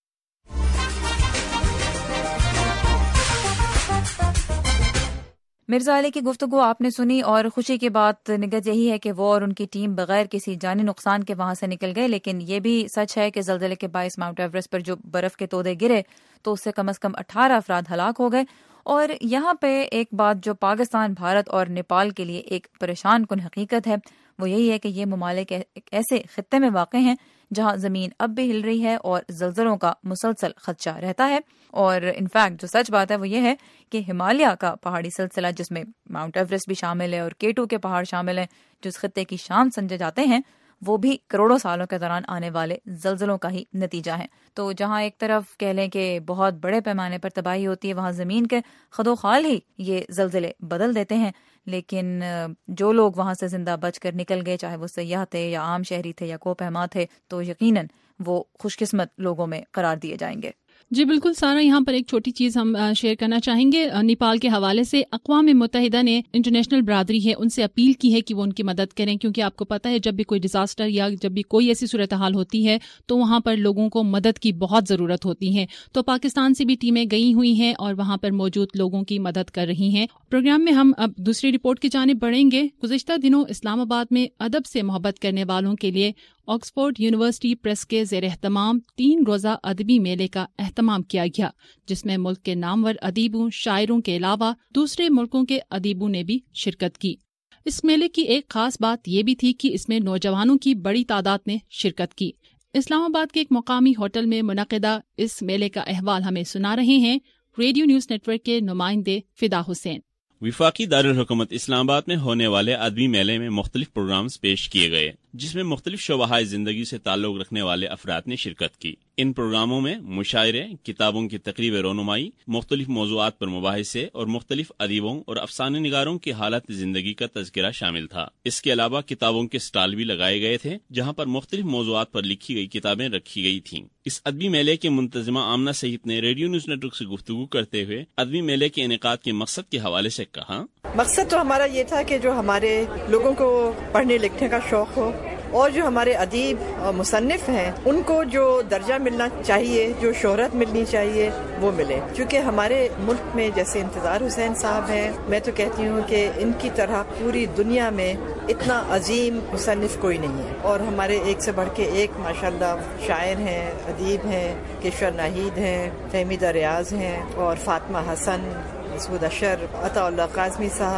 मिर्जा अली की गुफ्तगू आपने सुनी, और खुशी की बात निगत यही है कि वो और उनकी टीम बगैर किसी जानी नुकसान के वहां से निकल गए। लेकिन ये भी सच है कि ज़लज़ले के बायस माउंट एवरेस्ट पर जो बर्फ के तोदे गिरे तो उससे कम से कम 18 अफराद हलाक हो गए। और यहाँ पे एक बात जो पाकिस्तान, भारत और नेपाल के लिए एक परेशान कुन हकीकत है वो यही है कि ये ममालिक ऐसे खित्ते में वाक़ हैं जहाँ ज़मीन अब भी हिल रही है और ज़लज़लों का मुसलसल खदशा रहता है। और इनफैक्ट जो सच बात है वो ये है कि हिमालय का पहाड़ी सिलसिला, जिसमें माउंट एवरेस्ट भी शामिल है और K2 के पहाड़ शामिल हैं, जो इस खित्ते की शान समझे जाते हैं, वो भी करोड़ों सालों के दौरान आने वाले ज़लज़लों का ही नतीजा है। तो जहाँ एक तरफ कह लें कि बहुत बड़े पैमाने पर तबाही होती है, वहाँ ज़मीन के खदोखाल ही ये ज़लज़ले बदल देते हैं। लेकिन जो लोग वहाँ से जिंदा बचकर निकल गए, चाहे वो सयाह थे या आम शहरी थे या कोपहमा थे, तो यकीनन वो खुशकिस्मत लोगों में करार दिए जाएंगे। जी बिल्कुल सारा, यहाँ पर एक छोटी चीज़ हम शेयर करना चाहेंगे नेपाल के हवाले से। अक़वाम मुत्तहिदा ने इंटरनेशनल बरादरी है उनसे अपील की है कि वो उनकी मदद करें, क्योंकि आपको पता है जब भी कोई डिजास्टर या जब भी कोई ऐसी सूरत हाल होती है तो वहाँ पर लोगों को मदद की बहुत ज़रूरत होती है। तो पाकिस्तान से भी टीमें गई हुई हैं और वहाँ पर मौजूद लोगों की मदद कर रही हैं। प्रोग्राम में हम अब दूसरी रिपोर्ट की जानिब बढ़ेंगे। गुज़िश्ता दिनों इस्लामाबाद में अदब से मोहब्बत करने वालों के लिए ऑक्सफोर्ड यूनिवर्सिटी प्रेस के ज़ेर एहतमाम 3 रोज़ा अदबी मेले का एहतमाम किया गया, जिसमें मुल्क के नामवर अदीबों, शायरों के अलावा दूसरे मुल्कों के अदीबों ने भी शिरकत की। इस मेले की एक खास बात ये भी थी कि इसमें नौजवानों की बड़ी तादाद ने शिरकत की। इस्लामाबाद के एक मुकामी होटल में मुनक़िदा इस मेले का अहवाल हमें सुना रहे हैं रेडियो न्यूज़ नेटवर्क के नुमाइंदे फिदा हुसैन। विफाकी दारुल हुकूमत इस्लामाबाद में होने वाले अदबी मेले में मुख्तलिफ प्रोग्राम्स पेश किए गए, जिसमें मुख्तलिफ शोबाहाए जिंदगी से ताल्लुक रखने वाले अफराद ने शिरकत की। इन प्रोग्रामों में मुशायरे, किताबों की तकरीब रोनुमाई, मुख्तलिफ मौज़ूआत पर मुबाहिसे और मुख्तलिफ अदीबों और अफसाने निगारों की हालत जिंदगी का तज़किरा शामिल था। इसके अलावा किताबों के स्टॉल भी लगाए गए थे, जहाँ पर मुख्तलिफ मौज़ूआत पर लिखी गई किताबें रखी गई थीं। इस अदबी मेले के मुंतज़िमा आमना सईद ने रेडियो न्यूज़ नेटवर्क से गुफ्तगू करते हुए अदबी मेले के इनेकाद के मकसद के हवाले से कहा, मकसद तो हमारा ये था कि जो हमारे लोगों को पढ़ने लिखने का शौक हो और जो हमारे अदीब और मुसन्निफ हैं उनको जो दर्जा मिलना चाहिए, जो शोहरत मिलनी चाहिए, वो मिले। क्योंकि हमारे मुल्क में जैसे इंतज़ार हुसैन साहब हैं, मैं तो कहती हूँ कि इनकी तरह पूरी दुनिया में इतना अजीम मुसन्निफ कोई नहीं है। और हमारे एक से बढ़ के एक माशाल्लाह शायर हैं, अदीब हैं, किशोर नाहिद हैं, फहमीदा रियाज हैं और फातिमा हसन, मसूद अशर, अताउल्लाह काज़मी साहब,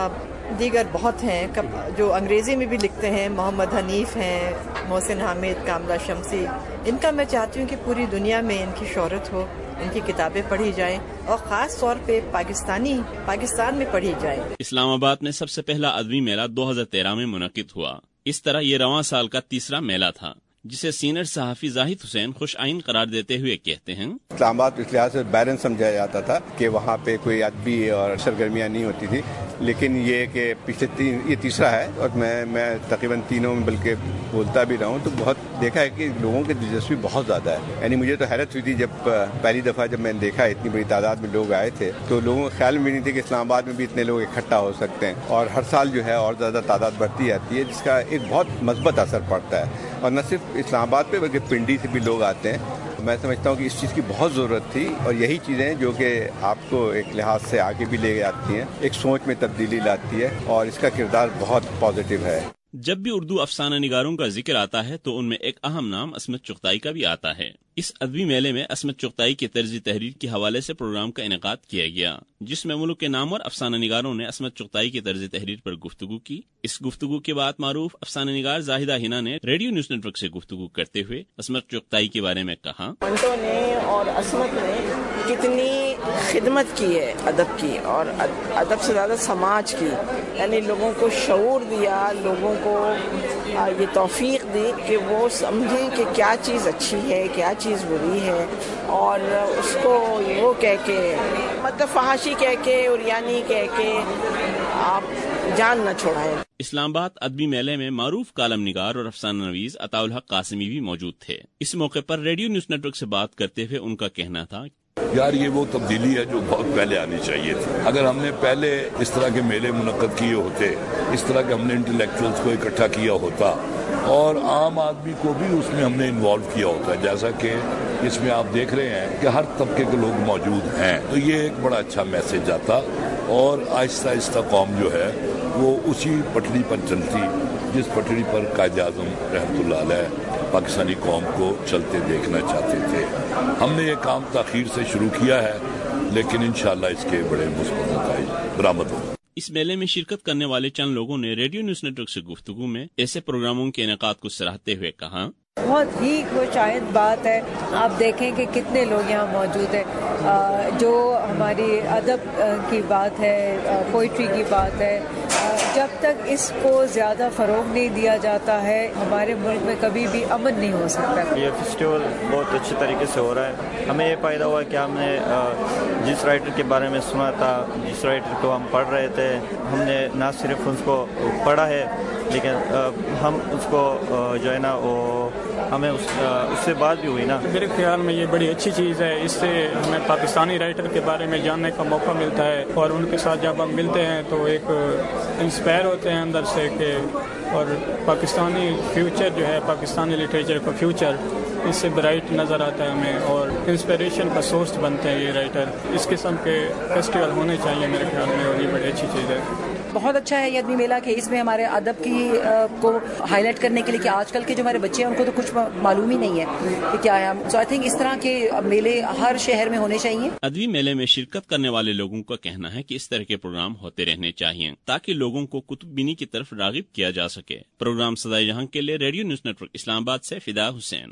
دیگر بہت ہیں جو انگریزی میں بھی لکھتے ہیں. محمد حنیف ہیں, محسن حامد, کاملہ شمسی. ان کا میں چاہتی ہوں کہ پوری دنیا میں ان کی شہرت ہو, ان کی کتابیں پڑھی جائیں اور خاص طور پہ پاکستان میں پڑھی جائیں. اسلام آباد میں سب سے پہلا ادبی میلہ 2013 میں منعقد ہوا. اس طرح یہ رواں سال کا تیسرا میلہ تھا, جسے سینئر صحافی زاہد حسین خوش آئین قرار دیتے ہوئے کہتے ہیں, اسلام آباد اس لحاظ سے بیرن سمجھا جاتا تھا کہ وہاں پہ کوئی ادبی اور سرگرمیاں نہیں ہوتی تھی, لیکن یہ کہ پچھلے یہ تیسرا ہے اور میں تقریباً تینوں میں بلکہ بولتا بھی رہا ہوں, تو بہت دیکھا ہے کہ لوگوں کی دلچسپی بہت زیادہ ہے. یعنی مجھے تو حیرت ہوئی تھی جب پہلی دفعہ جب میں نے دیکھا اتنی بڑی تعداد میں لوگ آئے تھے, تو لوگوں کے خیال میں نہیں تھے کہ اسلام آباد میں بھی اتنے لوگ اکٹھا ہو سکتے ہیں, اور ہر سال جو ہے اور زیادہ تعداد بڑھتی جاتی ہے, جس کا ایک بہت مثبت اثر پڑتا ہے. اور نہ صرف اسلام آباد پہ بلکہ پنڈی سے بھی لوگ آتے ہیں. میں سمجھتا ہوں کہ اس چیز کی بہت ضرورت تھی, اور یہی چیزیں جو کہ آپ کو ایک لحاظ سے آگے بھی لے جاتی ہیں, ایک سوچ میں تبدیلی لاتی ہے, اور اس کا کردار بہت پازیٹیو ہے. جب بھی اردو افسانہ نگاروں کا ذکر آتا ہے تو ان میں ایک اہم نام عصمت چغتائی کا بھی آتا ہے. اس ادبی میلے میں عصمت چغتائی کے طرز تحریر کے حوالے سے پروگرام کا انعقاد کیا گیا, جس میں ملک کے نامور افسانہ نگاروں نے عصمت چغتائی کے طرز تحریر پر گفتگو کی. اس گفتگو کے بعد معروف افسانہ نگار زاہدہ ہنا نے ریڈیو نیوز نیٹ ورک سے گفتگو کرتے ہوئے عصمت چغتائی کے بارے میں کہا, منٹو نے اور عصمت نے کتنی خدمت کی ہے ادب کی, اور ادب سے زیادہ سماج کی. یعنی لوگوں کو شعور دیا, لوگوں کو یہ توفیق دی کہ وہ سمجھیں کہ کیا چیز اچھی ہے, کیا چیز بری ہے, اور اس کو وہ کہہ کے مطلب فحاشی کہہ کے اریانی کہہ کے آپ جان نہ چھوڑائیں. اسلام آباد ادبی میلے میں معروف کالم نگار اور افسانہ نویس عطاء الحق قاسمی بھی موجود تھے. اس موقع پر ریڈیو نیوز نیٹ ورک سے بات کرتے ہوئے ان کا کہنا تھا, یار یہ وہ تبدیلی ہے جو بہت پہلے آنی چاہیے تھی. اگر ہم نے پہلے اس طرح کے میلے منعقد کیے ہوتے, اس طرح کے ہم نے انٹلیکچوئلز کو اکٹھا کیا ہوتا, اور عام آدمی کو بھی اس میں ہم نے انوالو کیا ہوتا ہے, جیسا کہ اس میں آپ دیکھ رہے ہیں کہ ہر طبقے کے لوگ موجود ہیں, تو یہ ایک بڑا اچھا میسج آتا, اور آہستہ آہستہ قوم جو ہے وہ اسی پٹڑی پر چلتی جس پٹڑی پر قائد اعظم رحمۃ اللہ علیہ پاکستانی قوم کو چلتے دیکھنا چاہتے تھے. ہم نے یہ کام تاخیر سے شروع کیا ہے, لیکن انشاءاللہ اس کے بڑے مثبت نتائج برآمد ہوں. اس میلے میں شرکت کرنے والے چند لوگوں نے ریڈیو نیوز نیٹ ورک سے گفتگو میں ایسے پروگراموں کے انعقاد کو سراہتے ہوئے کہا, بہت ہی خوشائند بات ہے. آپ دیکھیں کہ کتنے لوگ یہاں موجود ہیں, جو ہماری ادب کی بات ہے, پوئٹری کی بات ہے. جب تک اس کو زیادہ فروغ نہیں دیا جاتا ہے, ہمارے ملک میں کبھی بھی امن نہیں ہو سکتا. یہ فیسٹیول بہت اچھے طریقے سے ہو رہا ہے. ہمیں یہ فائدہ ہوا کہ ہم نے جس رائٹر کے بارے میں سنا تھا, جس رائٹر کو ہم پڑھ رہے تھے, ہم نے نہ صرف اس کو پڑھا ہے, لیکن ہم اس کو جو ہے نا وہ ہمیں اس سے بات بھی ہوئی نا. میرے خیال میں یہ بڑی اچھی چیز ہے. اس سے ہمیں پاکستانی رائٹر کے بارے میں جاننے کا موقع ملتا ہے, اور ان کے ساتھ جب ہم ملتے ہیں تو ایک انسپائر ہوتے ہیں اندر سے کہ, اور پاکستانی فیوچر جو ہے, پاکستانی لٹریچر کا فیوچر اس سے برائٹ نظر آتا ہے ہمیں, اور انسپریشن کا سورس بنتے ہیں یہ رائٹر. اس قسم کے فیسٹیول ہونے چاہیے میرے خیال میں, اور یہ بڑی اچھی چیز ہے. بہت اچھا ہے یہ ادبی میلہ کہ اس میں ہمارے ادب کی کو ہائی لائٹ کرنے کے لیے, کہ آج کل کے جو ہمارے بچے ہیں ان کو تو کچھ معلوم ہی نہیں ہے کہ کیا ہے. سو آئی تھنک اس طرح کے میلے ہر شہر میں ہونے چاہیے. ادبی میلے میں شرکت کرنے والے لوگوں کا کہنا ہے کہ اس طرح کے پروگرام ہوتے رہنے چاہیے تاکہ لوگوں کو کتب بینی کی طرف راغب کیا جا سکے. پروگرام صدائے جہاں کے لیے radio news network Islamabad سے فدا حسین.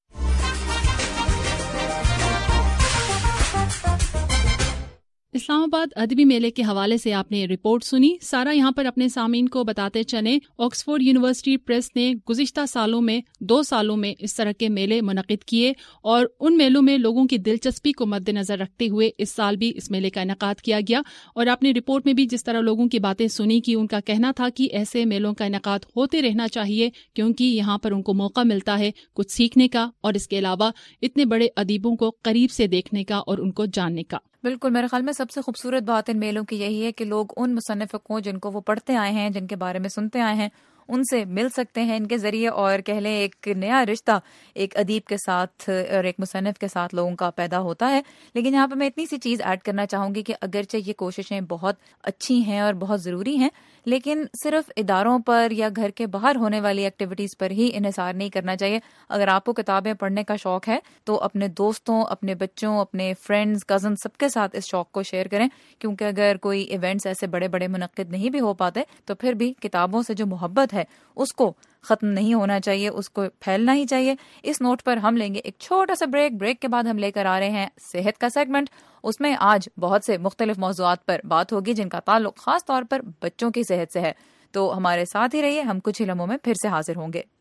اسلام آباد ادبی میلے کے حوالے سے آپ نے رپورٹ سنی. سارا یہاں پر اپنے سامعین کو بتاتے چلیں, آکسفورڈ یونیورسٹی پریس نے گزشتہ سالوں میں 2 سالوں میں اس طرح کے میلے منعقد کیے, اور ان میلوں میں لوگوں کی دلچسپی کو مد نظر رکھتے ہوئے اس سال بھی اس میلے کا انعقاد کیا گیا. اور آپ نے رپورٹ میں بھی جس طرح لوگوں کی باتیں سنی کہ ان کا کہنا تھا کہ ایسے میلوں کا انعقاد ہوتے رہنا چاہیے, کیونکہ یہاں پر ان کو موقع ملتا ہے کچھ سیکھنے کا, اور اس کے علاوہ اتنے بڑے ادیبوں کو قریب سے دیکھنے کا اور ان کو جاننے کا. بالکل, میرے خیال میں سب سے خوبصورت بات ان میلوں کی یہی ہے کہ لوگ ان مصنفوں کو جن کو وہ پڑھتے آئے ہیں, جن کے بارے میں سنتے آئے ہیں, ان سے مل سکتے ہیں ان کے ذریعے، اور کہہ لیں ایک نیا رشتہ ایک ادیب کے ساتھ اور ایک مصنف کے ساتھ لوگوں کا پیدا ہوتا ہے۔ لیکن یہاں پہ میں اتنی سی چیز ایڈ کرنا چاہوں گی کہ اگرچہ یہ کوششیں بہت اچھی ہیں اور بہت ضروری ہیں، لیکن صرف اداروں پر یا گھر کے باہر ہونے والی ایکٹیویٹیز پر ہی انحصار نہیں کرنا چاہیے۔ اگر آپ کو کتابیں پڑھنے کا شوق ہے تو اپنے دوستوں، اپنے بچوں، اپنے فرینڈز، کزن سب کے ساتھ اس شوق کو شیئر کریں، کیونکہ اگر کوئی ایونٹس ایسے بڑے بڑے منعقد نہیں بھی ہو پاتے تو پھر بھی کتابوں سے جو محبت ہے اس کو ختم نہیں ہونا چاہیے، اس کو پھیلنا ہی چاہیے۔ اس نوٹ پر ہم لیں گے ایک چھوٹا سا بریک کے بعد ہم لے کر آ رہے ہیں صحت کا سیگمنٹ۔ اس میں آج بہت سے مختلف موضوعات پر بات ہوگی جن کا تعلق خاص طور پر بچوں کی صحت سے ہے، تو ہمارے ساتھ ہی رہیے، ہم کچھ ہی لمحوں میں پھر سے حاضر ہوں گے۔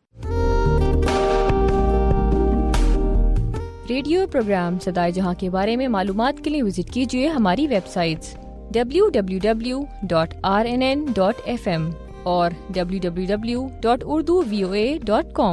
ریڈیو پروگرام صدائے جہاں کے بارے میں معلومات کے لیے وزٹ کیجیے ہماری ویب سائٹس www.rnn.fm اور www.urduvoa.com۔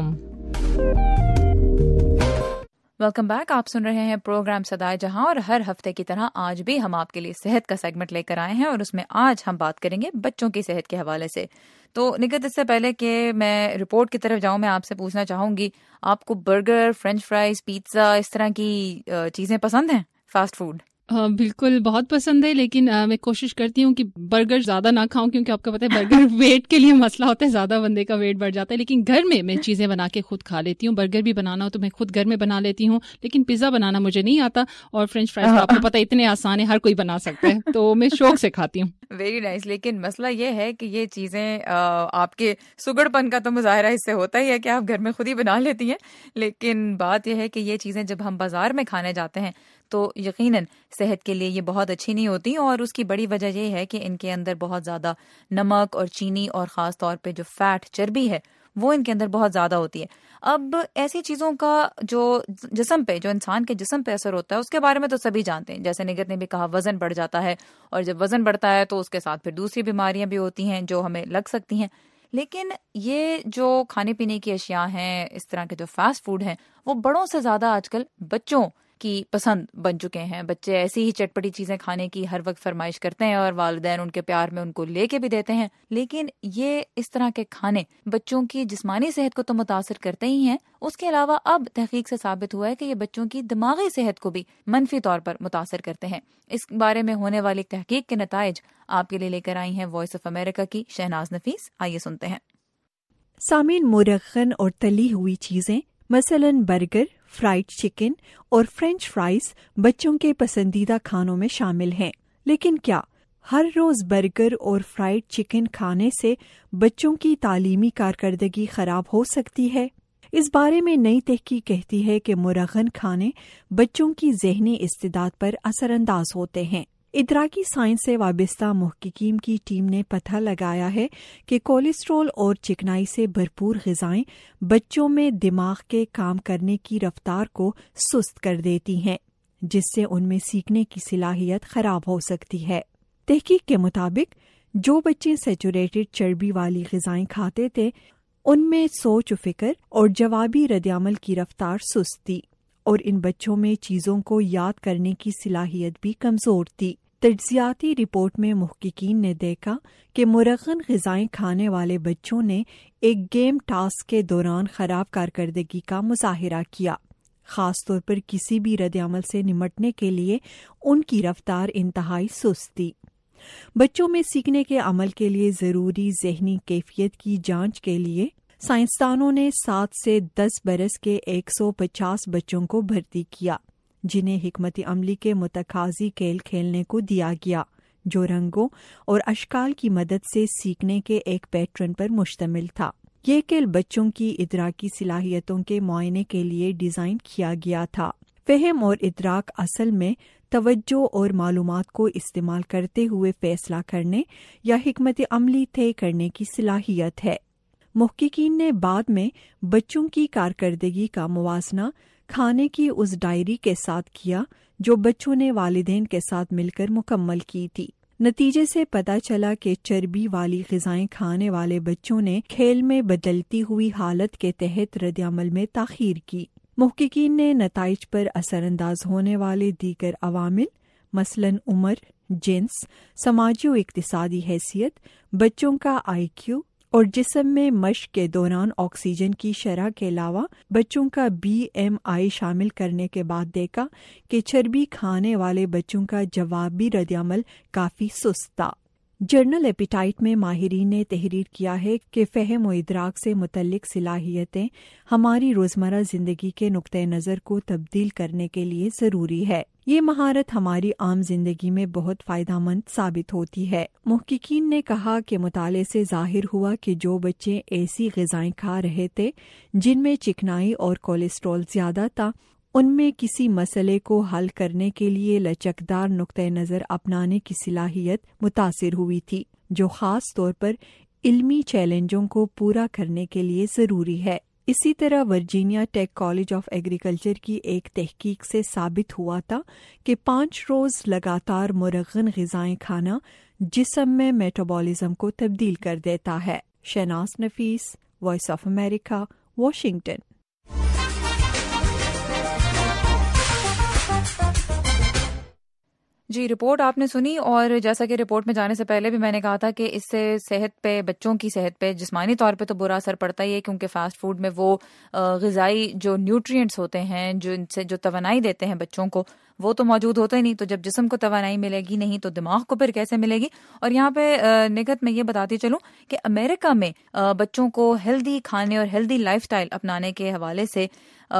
ویلکم بیک، آپ سن رہے ہیں پروگرام صدائے جہاں، اور ہر ہفتے کی طرح آج بھی ہم آپ کے لیے صحت کا سیگمنٹ لے کر آئے ہیں، اور اس میں آج ہم بات کریں گے بچوں کی صحت کے حوالے سے۔ تو نکت، اس سے پہلے کہ میں رپورٹ کی طرف جاؤں، میں آپ سے پوچھنا چاہوں گی، آپ کو برگر، فرینچ فرائز، پیزا اس طرح کی چیزیں پسند ہیں، فاسٹ فوڈ؟ بالکل بہت پسند ہے، لیکن میں کوشش کرتی ہوں کہ برگر زیادہ نہ کھاؤں، کیونکہ آپ کو پتہ ہے برگر ویٹ کے لیے مسئلہ ہوتا ہے، زیادہ بندے کا ویٹ بڑھ جاتا ہے۔ لیکن گھر میں چیزیں بنا کے خود کھا لیتی ہوں، برگر بھی بنانا ہو تو میں خود گھر میں بنا لیتی ہوں، لیکن پیزا بنانا مجھے نہیں آتا، اور فرینچ فرائز آپ کو پتہ ہے اتنے آسان ہے، ہر کوئی بنا سکتا ہے، تو میں شوق سے کھاتی ہوں۔ Very nice. لیکن مسئلہ یہ ہے کہ یہ چیزیں آپ کے سگڑ پن کا تو مظاہرہ اس سے ہوتا ہی ہے کہ آپ گھر میں خود ہی بنا لیتی ہیں، لیکن بات یہ ہے کہ یہ چیزیں جب ہم بازار میں کھانے جاتے ہیں تو یقیناً صحت کے لیے یہ بہت اچھی نہیں ہوتی، اور اس کی بڑی وجہ یہ ہے کہ ان کے اندر بہت زیادہ نمک اور چینی، اور خاص طور پہ جو فیٹ، چربی ہے، وہ ان کے اندر بہت زیادہ ہوتی ہے۔ اب ایسی چیزوں کا جو جسم پہ، جو انسان کے جسم پہ اثر ہوتا ہے، اس کے بارے میں تو سبھی جانتے ہیں، جیسے نگت نے بھی کہا، وزن بڑھ جاتا ہے، اور جب وزن بڑھتا ہے تو اس کے ساتھ پھر دوسری بیماریاں بھی ہوتی ہیں جو ہمیں لگ سکتی ہیں۔ لیکن یہ جو کھانے پینے کی اشیاء ہیں، اس طرح کے جو فاسٹ فوڈ ہیں، وہ بڑوں سے زیادہ آج کل بچوں کی پسند بن چکے ہیں۔ بچے ایسی ہی چٹپٹی چیزیں کھانے کی ہر وقت فرمائش کرتے ہیں، اور والدین ان کے پیار میں ان کو لے کے بھی دیتے ہیں، لیکن یہ اس طرح کے کھانے بچوں کی جسمانی صحت کو تو متاثر کرتے ہی ہیں، اس کے علاوہ اب تحقیق سے ثابت ہوا ہے کہ یہ بچوں کی دماغی صحت کو بھی منفی طور پر متاثر کرتے ہیں۔ اس بارے میں ہونے والی تحقیق کے نتائج آپ کے لیے لے کر آئی ہیں وائس آف امریکہ کی شہناز نفیس۔ آئیے سنتے ہیں۔ سامعین، مرغن اور تلی ہوئی چیزیں مثلاً برگر، فرائیڈ چکن اور فرینچ فرائز بچوں کے پسندیدہ کھانوں میں شامل ہیں، لیکن کیا ہر روز برگر اور فرائیڈ چکن کھانے سے بچوں کی تعلیمی کارکردگی خراب ہو سکتی ہے؟ اس بارے میں نئی تحقیق کہتی ہے کہ مرغن کھانے بچوں کی ذہنی استعداد پر اثر انداز ہوتے ہیں۔ ادراکی سائنس سے وابستہ محققین کی ٹیم نے پتہ لگایا ہے کہ کولیسٹرول اور چکنائی سے بھرپور غذائیں بچوں میں دماغ کے کام کرنے کی رفتار کو سست کر دیتی ہیں، جس سے ان میں سیکھنے کی صلاحیت خراب ہو سکتی ہے۔ تحقیق کے مطابق جو بچے سیچوریٹڈ چربی والی غذائیں کھاتے تھے، ان میں سوچ و فکر اور جوابی ردعمل کی رفتار سست تھی، اور ان بچوں میں چیزوں کو یاد کرنے کی صلاحیت بھی کمزور تھی۔ تجزیاتی رپورٹ میں محققین نے دیکھا کہ مرغن غذائیں کھانے والے بچوں نے ایک گیم ٹاسک کے دوران خراب کارکردگی کا مظاہرہ کیا، خاص طور پر کسی بھی رد عمل سے نمٹنے کے لیے ان کی رفتار انتہائی سست تھی۔ بچوں میں سیکھنے کے عمل کے لیے ضروری ذہنی کیفیت کی جانچ کے لیے سائنسدانوں نے 7 سے 10 برس کے 150 بچوں کو بھرتی کیا، جنہیں حکمت عملی کے متقاضی کھیل کھیلنے کو دیا گیا، جو رنگوں اور اشکال کی مدد سے سیکھنے کے ایک پیٹرن پر مشتمل تھا۔ یہ کھیل بچوں کی ادراکی صلاحیتوں کے معائنے کے لیے ڈیزائن کیا گیا تھا۔ فہم اور ادراک اصل میں توجہ اور معلومات کو استعمال کرتے ہوئے فیصلہ کرنے یا حکمت عملی طے کرنے کی صلاحیت ہے۔ محققین نے بعد میں بچوں کی کارکردگی کا موازنہ کھانے کی اس ڈائری کے ساتھ کیا جو بچوں نے والدین کے ساتھ مل کر مکمل کی تھی۔ نتیجے سے پتہ چلا کہ چربی والی غذائیں کھانے والے بچوں نے کھیل میں بدلتی ہوئی حالت کے تحت رد عمل میں تاخیر کی۔ محققین نے نتائج پر اثر انداز ہونے والے دیگر عوامل مثلاً عمر، جنس، سماجی و اقتصادی حیثیت، بچوں کا IQ، اور جسم میں مشق کے دوران آکسیجن کی شرح کے علاوہ بچوں کا BMI شامل کرنے کے بعد دیکھا کہ چربی کھانے والے بچوں کا جوابی ردعمل کافی سست تھا۔ جرنل ایپیٹائٹ میں ماہرین نے تحریر کیا ہے کہ فہم و ادراک سے متعلق صلاحیتیں ہماری روزمرہ زندگی کے نقطۂ نظر کو تبدیل کرنے کے لیے ضروری ہے۔ یہ مہارت ہماری عام زندگی میں بہت فائدہ مند ثابت ہوتی ہے۔ محققین نے کہا کہ مطالعے سے ظاہر ہوا کہ جو بچے ایسی غذائیں کھا رہے تھے جن میں چکنائی اور کولیسٹرول زیادہ تھا، ان میں کسی مسئلے کو حل کرنے کے لیے لچکدار نقطۂ نظر اپنانے کی صلاحیت متاثر ہوئی تھی، جو خاص طور پر علمی چیلنجوں کو پورا کرنے کے لیے ضروری ہے۔ اسی طرح Virginia Tech college of agriculture کی ایک تحقیق سے ثابت ہوا تھا کہ 5 روز لگاتار مرغن غذائیں کھانا جسم میں میٹابولزم کو تبدیل کر دیتا ہے۔ Shahnaz Nafees, voice of America, Washington. جی، رپورٹ آپ نے سنی، اور جیسا کہ رپورٹ میں جانے سے پہلے بھی میں نے کہا تھا کہ اس سے صحت پہ، بچوں کی صحت پہ جسمانی طور پہ تو برا اثر پڑتا ہی ہے، کیونکہ فاسٹ فوڈ میں وہ غذائی جو نیوٹرینٹس ہوتے ہیں جو ان سے جو توانائی دیتے ہیں بچوں کو، وہ تو موجود ہوتا ہی نہیں۔ تو جب جسم کو توانائی ملے گی نہیں تو دماغ کو پھر کیسے ملے گی؟ اور یہاں پہ نگہت میں یہ بتاتی چلوں کہ امریکہ میں بچوں کو ہیلدی کھانے اور ہیلدی لائف سٹائل اپنانے کے حوالے سے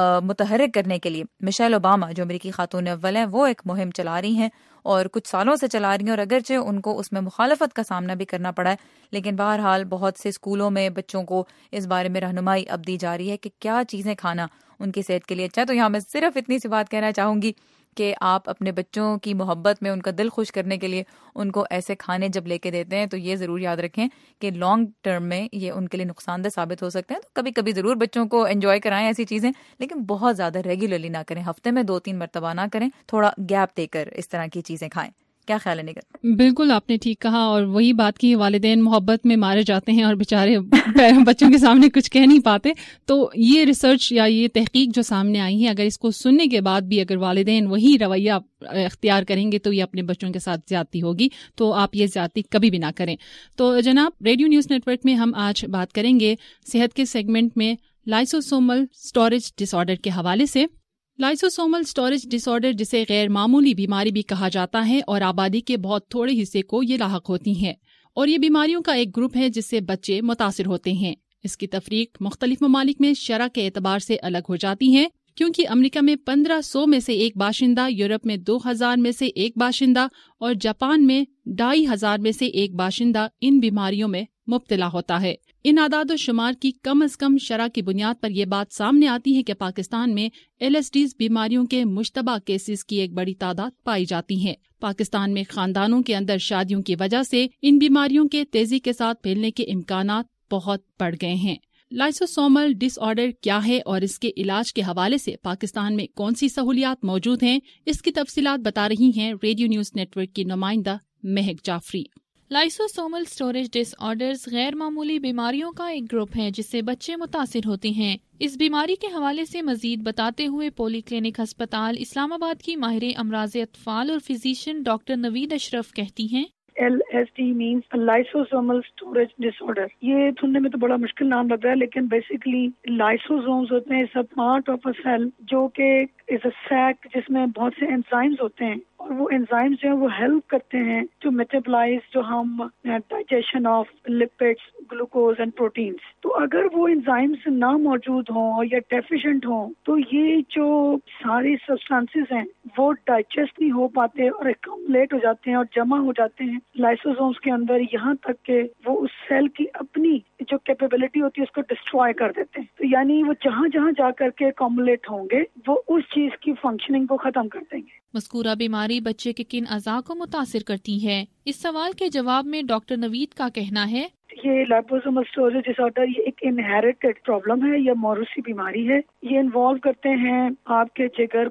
متحرک کرنے کے لیے مشیل اوباما، جو امریکی خاتون اول ہیں، وہ ایک مہم چلا رہی ہیں اور کچھ سالوں سے چلا رہی ہیں، اور اگرچہ ان کو اس میں مخالفت کا سامنا بھی کرنا پڑا ہے، لیکن بہرحال بہت سے اسکولوں میں بچوں کو اس بارے میں رہنمائی اب دی جا رہی ہے کہ کیا چیزیں کھانا ان کی صحت کے لیے اچھا ہے۔ تو یہاں میں صرف اتنی سی بات کہنا چاہوں گی کہ آپ اپنے بچوں کی محبت میں ان کا دل خوش کرنے کے لیے ان کو ایسے کھانے جب لے کے دیتے ہیں تو یہ ضرور یاد رکھیں کہ لانگ ٹرم میں یہ ان کے لیے نقصان دہ ثابت ہو سکتے ہیں۔ تو کبھی کبھی ضرور بچوں کو انجوائے کرائیں ایسی چیزیں، لیکن بہت زیادہ ریگولرلی نہ کریں، ہفتے میں 2-3 مرتبہ نہ کریں، تھوڑا گیپ دے کر اس طرح کی چیزیں کھائیں۔ کیا خیال ہے نگہت؟ بالکل آپ نے ٹھیک کہا، اور وہی بات کی والدین محبت میں مارے جاتے ہیں اور بیچارے بچوں کے سامنے کچھ کہہ نہیں پاتے۔ تو یہ ریسرچ یا یہ تحقیق جو سامنے آئی ہے، اگر اس کو سننے کے بعد بھی اگر والدین وہی رویہ اختیار کریں گے تو یہ اپنے بچوں کے ساتھ زیادتی ہوگی، تو آپ یہ زیادتی کبھی بھی نہ کریں۔ تو جناب، ریڈیو نیوز نیٹ ورک میں ہم آج بات کریں گے صحت کے سیگمنٹ میں لائسوسومل اسٹوریج ڈس آرڈر کے حوالے سے۔ لائسوسومل اسٹوریج ڈس آرڈر، جسے غیر معمولی بیماری بھی کہا جاتا ہے، اور آبادی کے بہت تھوڑے حصے کو یہ لاحق ہوتی ہیں، اور یہ بیماریوں کا ایک گروپ ہے جس سے بچے متاثر ہوتے ہیں۔ اس کی تفریق مختلف ممالک میں شرح کے اعتبار سے الگ ہو جاتی ہے، کیونکہ امریکہ میں 1500 میں سے 1 باشندہ، یورپ میں 2000 میں سے 1 باشندہ اور جاپان میں 2500 میں سے 1 باشندہ ان بیماریوں میں مبتلا ہوتا ہے۔ ان اعداد و شمار کی کم از کم شرح کی بنیاد پر یہ بات سامنے آتی ہے کہ پاکستان میں LSDs بیماریوں کے مشتبہ کیسز کی ایک بڑی تعداد پائی جاتی ہے۔ پاکستان میں خاندانوں کے اندر شادیوں کی وجہ سے ان بیماریوں کے تیزی کے ساتھ پھیلنے کے امکانات بہت بڑھ گئے ہیں۔ لائسوسومل ڈس آرڈر کیا ہے اور اس کے علاج کے حوالے سے پاکستان میں کون سی سہولیات موجود ہیں، اس کی تفصیلات بتا رہی ہیں ریڈیو نیوز نیٹ ورک کی نمائندہ Mehak Jafri. Lysosomal storage disorders غیر معمولی بیماریوں کا ایک گروپ ہے جس سے بچے متاثر ہوتے ہیں۔ اس بیماری کے حوالے سے مزید بتاتے ہوئے پولی کلینک ہسپتال اسلام آباد کی ماہر امراض اطفال اور فزیشین ڈاکٹر نوید اشرف کہتی ہیں، LSD means lysosomal storage disorder۔ یہ سننے میں تو بڑا مشکل نام لگ رہا ہے، لیکن بیسیکلی لائسوزومز ہوتے ہیں، subpart of a cell, جو کہ از اے سیک جس میں بہت سے انزائمز ہوتے ہیں، اور وہ انزائمز جو ہیں وہ ہیلپ کرتے ہیں ٹو میٹابلائز جو ہم digestion of lipids, glucose and proteins. تو اگر وہ انزائمز نہ موجود ہوں یا ڈیفیشینٹ ہوں تو یہ جو ساری سبسٹانسز ہیں وہ ڈائجسٹ نہیں ہو پاتے اور ایکومولیٹ ہو جاتے ہیں اور جمع ہو جاتے ہیں لائسوزومز کے اندر، یہاں تک کہ وہ اس سیل کی اپنی جو کیپیبلٹی ہوتی ہے اس کو ڈسٹروائے کر دیتے ہیں۔ تو یعنی وہ جہاں جہاں جا کر کے ایکومولیٹ ہوں گے وہ اس چیز کی فنکشننگ کو ختم کر دیں گے۔ مذکورہ بیماری بچے کے کن اعضاء کو متاثر کرتی ہے؟ اس سوال کے جواب میں ڈاکٹر نوید کا کہنا ہے، یہ لائسوسومل اسٹوریج ڈس آرڈر یہ ایک انہیریٹڈ پرابلم ہے، یہ موروثی بیماری ہے۔ یہ انوالو کرتے ہیں آپ کے جگر کو،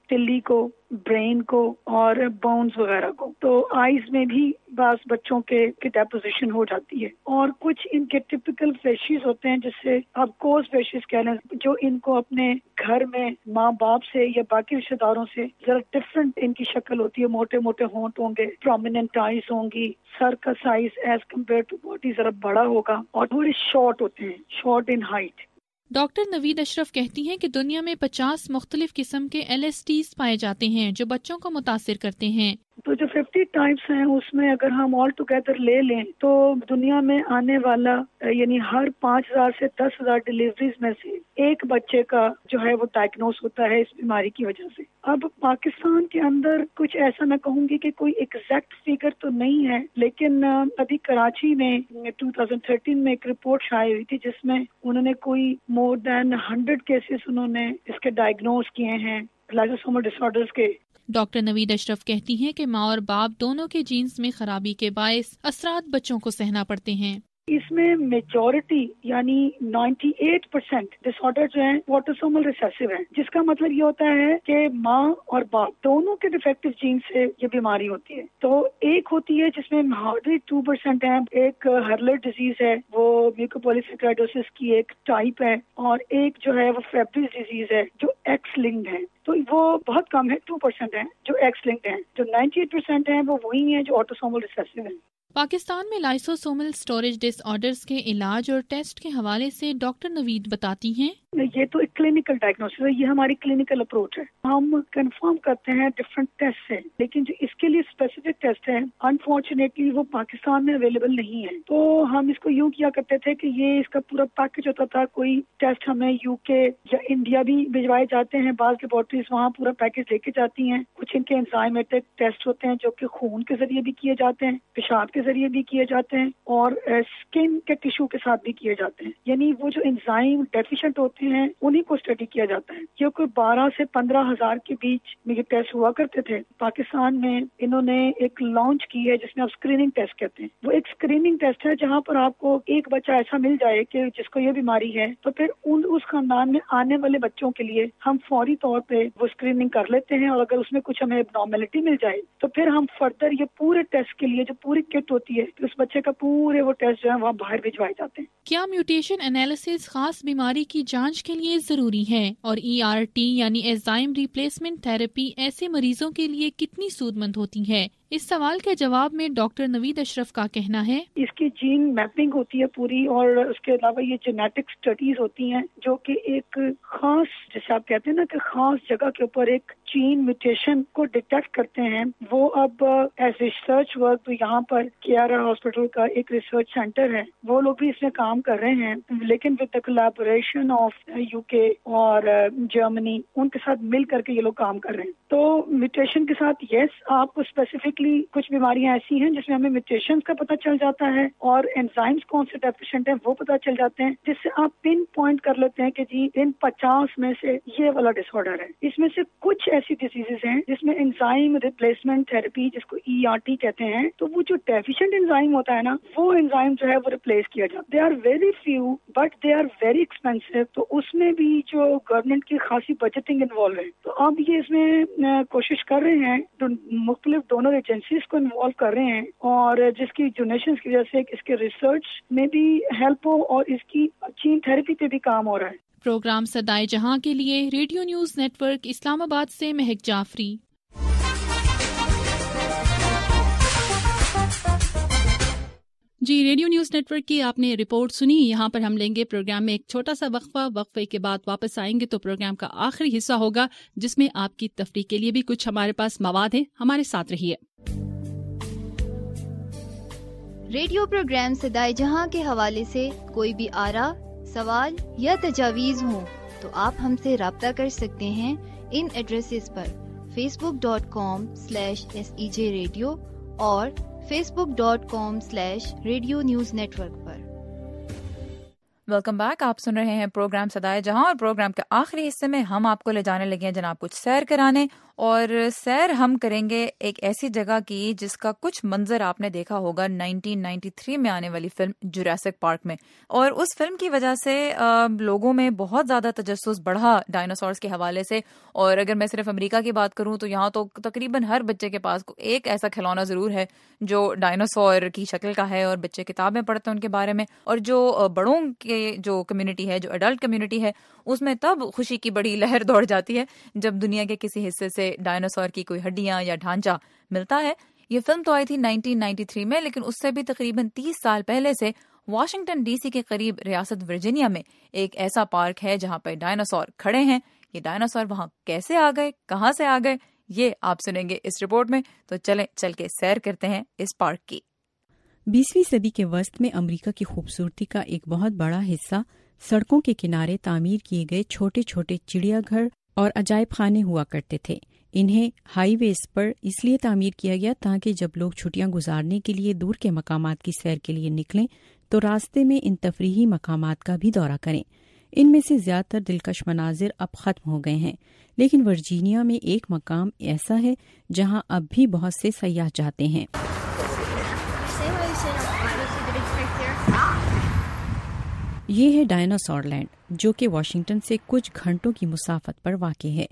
تلی کو، برین کو اور بونز وغیرہ کو. تو آئیز میں بھی بعض بچوں کے ڈیپوزیشن ہو جاتی ہے. اور کچھ ان کے ٹپیکل فیشیز ہوتے ہیں جس سے آپ کوز فیشیز کہہ لیں، جو ان کو اپنے گھر میں ماں باپ سے یا باقی رشتے داروں سے ذرا ڈفرنٹ ان کی شکل ہوتی ہے. موٹے موٹے ہونٹ ہوں گے، پرومیننٹ آئیز ہوں گی، سر کا size as compare to body ذرا بڑا ہوگا، اور تھوڑے شارٹ ہوتے ہیں، short in height. Doctor Naveed Ashraf کہتی ہیں کہ دنیا میں 50 مختلف قسم کے LSTs پائے جاتے ہیں جو بچوں کو متاثر کرتے ہیں. تو جو 50 ٹائپس ہیں اس میں اگر ہم آل ٹوگیدر لے لیں تو دنیا میں آنے والا یعنی ہر 5,000 سے 10,000 ڈیلیوریز میں سے ایک بچے کا جو ہے وہ ڈائگنوز ہوتا ہے اس بیماری کی وجہ سے. اب پاکستان کے اندر کچھ ایسا میں کہوں گی کہ کوئی ایگزیکٹ فگر تو نہیں ہے، لیکن ابھی کراچی میں 2013 میں ایک رپورٹ شائع ہوئی تھی جس میں انہوں نے کوئی مور دین 100 کیسز انہوں نے اس کے ڈائگنوز کیے ہیں لائسوسومل ڈس آرڈرز کے. ڈاکٹر نوید اشرف کہتی ہیں کہ ماں اور باپ دونوں کے جینز میں خرابی کے باعث اثرات بچوں کو سہنا پڑتے ہیں. اس میں میجورٹی یعنی 98% ڈس آرڈر جو ہیں وہ آٹوسومل ریسیسو ہیں، جس کا مطلب یہ ہوتا ہے کہ ماں اور باپ دونوں کے ڈیفیکٹو جین سے یہ بیماری ہوتی ہے. تو ایک ہوتی ہے جس میں ہارڈلی 2% ہے، ایک ہرلر ڈیزیز ہے، وہ میوکوپولیسیکرائڈوسس کی ایک ٹائپ ہے، اور ایک جو ہے وہ فیبریز ڈیزیز ہے جو ایکس لنکڈ ہے. تو وہ بہت کم ہے، 2% ہیں جو ایکس لنکڈ ہیں. جو 98% ہیں وہ وہی ہیں جو آٹوسومل ریسیسو ہیں. پاکستان میں لائسوسومل سٹوریج ڈس آرڈرز کے علاج اور ٹیسٹ کے حوالے سے ڈاکٹر نوید بتاتی ہیں. یہ تو ایک کلینکل ڈائگنوسس ہے، یہ ہماری کلینکل اپروچ ہے. ہم کنفرم کرتے ہیں ڈفرینٹ ٹیسٹ سے، لیکن جو اس کے لیے اسپیسیفک ٹیسٹ ہے انفارچونیٹلی وہ پاکستان میں اویلیبل نہیں ہے. تو ہم اس کو یوں کیا کرتے تھے کہ یہ اس کا پورا پیکج ہوتا تھا. کوئی ٹیسٹ ہمیں UK یا انڈیا بھی بھجوائے جاتے ہیں، بعض لیبارٹریز وہاں پورا پیکج لے کے جاتی ہیں. کچھ ان کے انزائمیٹک ٹیسٹ ہوتے ہیں جو کہ خون کے ذریعے بھی کیے جاتے ہیں، پیشاب کے ذریعے بھی کیے جاتے ہیں، اور اسکن کے ٹیشو کے ساتھ بھی کیے جاتے ہیں. یعنی وہ جو انزائم ڈیفیشنٹ ہوتے ہیں انہیں کو اسٹڈی کیا جاتا ہے. یہ کوئی 12 سے 15 ہزار کے بیچ میں یہ ٹیسٹ ہوا کرتے تھے. پاکستان میں انہوں نے ایک لانچ کی ہے جس میں آپ اسکریننگ ٹیسٹ کہتے ہیں. وہ ایک اسکریننگ ٹیسٹ ہے جہاں پر آپ کو ایک بچہ ایسا مل جائے کہ جس کو یہ بیماری ہے، تو پھر اس خاندان میں آنے والے بچوں کے لیے ہم فوری طور پہ وہ اسکریننگ کر لیتے ہیں، اور اگر اس میں کچھ ہمیں ابنارمیلٹی مل جائے تو پھر ہم فردر یہ پورے ٹیسٹ کے لیے جو پوری کٹ ہوتی ہے اس بچے کا پورے وہ ٹیسٹ جو ہے وہاں باہر بھجوائے جاتے ہیں. کیا میوٹیشن انالیسس خاص بیماری کی جانچ کے لیے ضروری ہے؟ اور ERT یعنی انزائم ریپلیسمنٹ تھراپی ایسے مریضوں کے لیے کتنی سود مند ہوتی ہے؟ اس سوال کے جواب میں ڈاکٹر نوید اشرف کا کہنا ہے اس کی جین میپنگ ہوتی ہے پوری، اور اس کے علاوہ یہ جینیٹک اسٹڈیز ہوتی ہیں جو کہ ایک خاص جیسے آپ کہتے ہیں نا کہ خاص جگہ کے اوپر ایک جین میوٹیشن کو ڈیٹیکٹ کرتے ہیں. وہ اب ایز ریسرچ ورک تو یہاں پر کیارا ہاسپٹل کا ایک ریسرچ سینٹر ہے، وہ لوگ بھی اس میں کام کر رہے ہیں، لیکن with the collaboration of UK اور جرمنی، ان کے ساتھ مل کر کے یہ لوگ کام کر رہے ہیں. تو میوٹیشن کے ساتھ یس آپ کو اسپیسیفکلی کچھ بیماریاں ایسی ہیں جس میں ہمیں میوٹیشن کا پتہ چل جاتا ہے اور انزائمز کون سے ڈیفیشنٹ ہیں وہ پتہ چل جاتے ہیں، جس سے آپ پن پوائنٹ کر لیتے ہیں کہ جی ان 50 میں سے یہ والا ڈس آرڈر ہے. اس میں سے کچھ ایسی ڈیزیزز ہیں جس میں انزائم ریپلیسمنٹ تھراپی جس کو ERT کہتے ہیں، تو وہ جو ڈیفیشنٹ انزائم ہوتا ہے نا وہ انزائم جو ہے وہ ریپلیس کیا جاتا ہے. They are very few but they are very expensive. تو اس میں بھی جو گورنمنٹ کی خاصی بجٹنگ انوالو ہے. تو اب یہ اس میں کوشش کر رہے ہیں، مختلف ڈونر ایجنسیز کو انوالو کر رہے ہیں، اور جس کی ڈونیشنز کی وجہ سے اس کے ریسرچ میں بھی ہیلپ ہو اور اس کی جین تھراپی پہ بھی کام ہو رہا ہے. پروگرام صدائے جہاں کے لیے radio news network Islamabad سے مہک جعفری. جی، ریڈیو نیوز نیٹ ورک کی آپ نے رپورٹ سنی. یہاں پر ہم لیں گے پروگرام میں ایک چھوٹا سا وقفے کے بعد واپس آئیں گے تو پروگرام کا آخری حصہ ہوگا جس میں آپ کی تفریح کے لیے بھی کچھ ہمارے پاس مواد ہے. ہمارے ساتھ رہیے. ریڈیو پروگرام صدائے جہاں کے حوالے سے کوئی بھی آراء، سوال یا تجاویز ہوں تو آپ ہم سے رابطہ کر سکتے ہیں ان ایڈریسز پر facebook.com/SEJ Radio اور facebook.com/Radio News Network پر. Welcome back. آپ سن رہے ہیں پروگرام صدائے جہاں، اور پروگرام کے آخری حصے میں ہم آپ کو لے جانے لگے ہیں جناب کچھ سیر کرانے اور سیر ہم کریں گے ایک ایسی جگہ کی جس کا کچھ منظر آپ نے دیکھا ہوگا 1993 میں آنے والی فلم جوراسک پارک میں، اور اس فلم کی وجہ سے لوگوں میں بہت زیادہ تجسس بڑھا ڈائناسورس کے حوالے سے. اور اگر میں صرف امریکہ کی بات کروں تو یہاں تو تقریباً ہر بچے کے پاس ایک ایسا کھلونا ضرور ہے جو ڈائناسور کی شکل کا ہے، اور بچے کتابیں پڑھتے ہیں ان کے بارے میں. اور جو بڑوں کے جو کمیونٹی ہے، جو ایڈلٹ کمیونٹی ہے، اس میں تب خوشی کی بڑی لہر دوڑ جاتی ہے جب دنیا کے کسی حصے سے ڈائناسور کی کوئی ہڈیاں یا ڈھانچہ ملتا ہے. یہ فلم تو آئی تھی 1993 میں، لیکن اس سے بھی تقریباً 30 سال پہلے سے واشنگٹن ڈی سی کے قریب ریاست ورجینیا میں ایک ایسا پارک ہے جہاں پہ ڈائناسور کھڑے ہیں. یہ ڈائناسور وہاں کیسے آ گئے، کہاں سے آ گئے، یہ آپ سنیں گے اس رپورٹ میں. تو چلیں چل کے سیر کرتے ہیں اس پارک کی. 20ویں صدی کے وسط میں امریکہ کی خوبصورتی کا ایک بہت بڑا حصہ سڑکوں کے کنارے تعمیر کیے گئے چھوٹے چھوٹے چڑیا گھر اور عجائب خانے ہوا کرتے تھے. انہیں ہائی ویز پر اس لیے تعمیر کیا گیا تاکہ جب لوگ چھٹیاں گزارنے کے لیے دور کے مقامات کی سیر کے لیے نکلیں تو راستے میں ان تفریحی مقامات کا بھی دورہ کریں. ان میں سے زیادہ تر دلکش مناظر اب ختم ہو گئے ہیں، لیکن ورجینیا میں ایک مقام ایسا ہے جہاں اب بھی بہت سے سیاح جاتے ہیں. یہ ہے ڈائناسور لینڈ، جو کہ واشنگٹن سے کچھ گھنٹوں کی مسافت پر واقع ہے.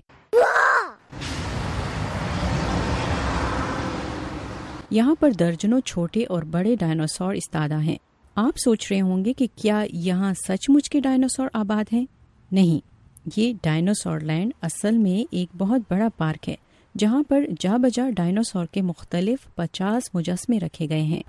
یہاں پر درجنوں چھوٹے اور بڑے ڈائناسور استادہ ہیں. آپ سوچ رہے ہوں گے کہ کیا یہاں سچ مچ کے ڈائناسور آباد ہیں؟ نہیں، یہ ڈائناسور لینڈ اصل میں ایک بہت بڑا پارک ہے جہاں پر جا بجا ڈائناسور کے مختلف 50 مجسمے رکھے گئے ہیں.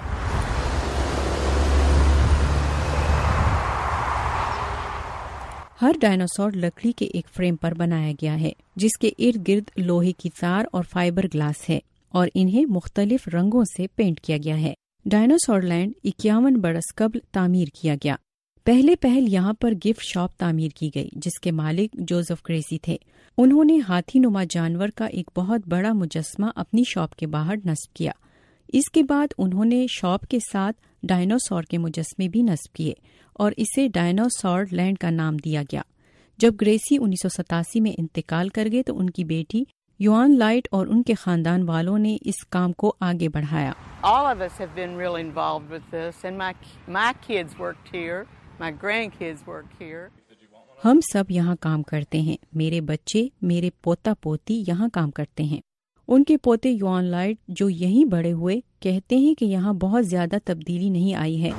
ہر ڈائناسور لکڑی کے ایک فریم پر بنایا گیا ہے جس کے ارد گرد لوہے کی تار اور فائبر گلاس ہے اور انہیں مختلف رنگوں سے پینٹ کیا گیا ہے. ڈائناسور لینڈ 51 برس قبل تعمیر کیا گیا. پہل یہاں پر گفٹ شاپ تعمیر کی گئی جس کے مالک جوزف گریسی تھے. انہوں نے ہاتھی نما جانور کا ایک بہت بڑا مجسمہ اپنی شاپ کے باہر نصب کیا. اس کے بعد انہوں نے شاپ کے ساتھ ڈائناسور کے مجسمے بھی نصب کیے اور اسے ڈائناسور لینڈ کا نام دیا گیا. جب گریسی 1987 میں انتقال کر گئے تو ان کی بیٹی یوان لائٹ اور ان کے خاندان والوں نے اس کام کو آگے بڑھایا. All of us have been really involved with this, and my kids worked here, my grandkids worked here. ہم سب یہاں کام کرتے ہیں. میرے بچے، میرے پوتا پوتی یہاں کام کرتے ہیں. ان کے پوتے یوان لائٹ جو یہیں بڑے ہوئے کہتے ہیں کہ یہاں بہت زیادہ تبدیلی نہیں آئی ہے.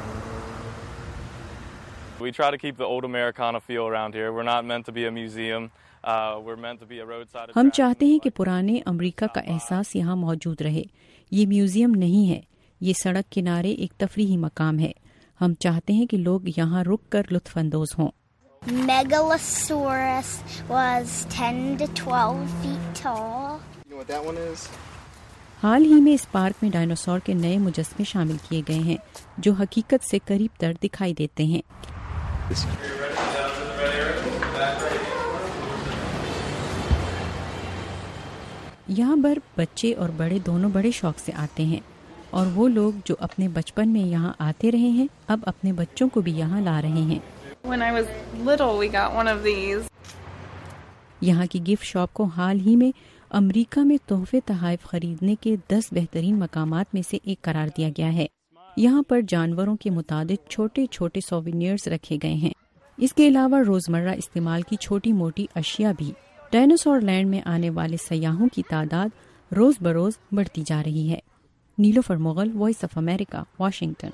We try to keep the old Americana feel around here. We're not meant to be a museum. We're meant to be a roadside. ہم چاہتے ہیں کہ پرانے امریکہ کا احساس یہاں موجود رہے. یہ میوزیم نہیں ہے، یہ سڑک کنارے ایک تفریحی مقام ہے. ہم چاہتے ہیں کہ لوگ یہاں رک کر لطف اندوز ہوں. Megalosaurus was 10 to 12 feet tall. You know what that one is? حال ہی میں اس پارک میں ڈائناسور کے نئے مجسمے شامل کیے گئے ہیں جو حقیقت سے قریب تر دکھائی دیتے ہیں. یہاں پر بچے اور بڑے دونوں بڑے شوق سے آتے ہیں اور وہ لوگ جو اپنے بچپن میں یہاں آتے رہے ہیں اب اپنے بچوں کو بھی یہاں لا رہے ہیں. When I was little, we got one of these. یہاں کی گفٹ شاپ کو حال ہی میں امریکہ میں تحفے تحائف خریدنے کے 10 بہترین مقامات میں سے ایک قرار دیا گیا ہے. یہاں پر جانوروں کے متعدد چھوٹے چھوٹے سووینئرز رکھے گئے ہیں. اس کے علاوہ روزمرہ استعمال کی چھوٹی موٹی اشیاء بھی. ڈائناسور لینڈ میں آنے والے سیاحوں کی تعداد روز بروز بڑھتی جا رہی ہے. Nilofar Mughal, voice of America, Washington.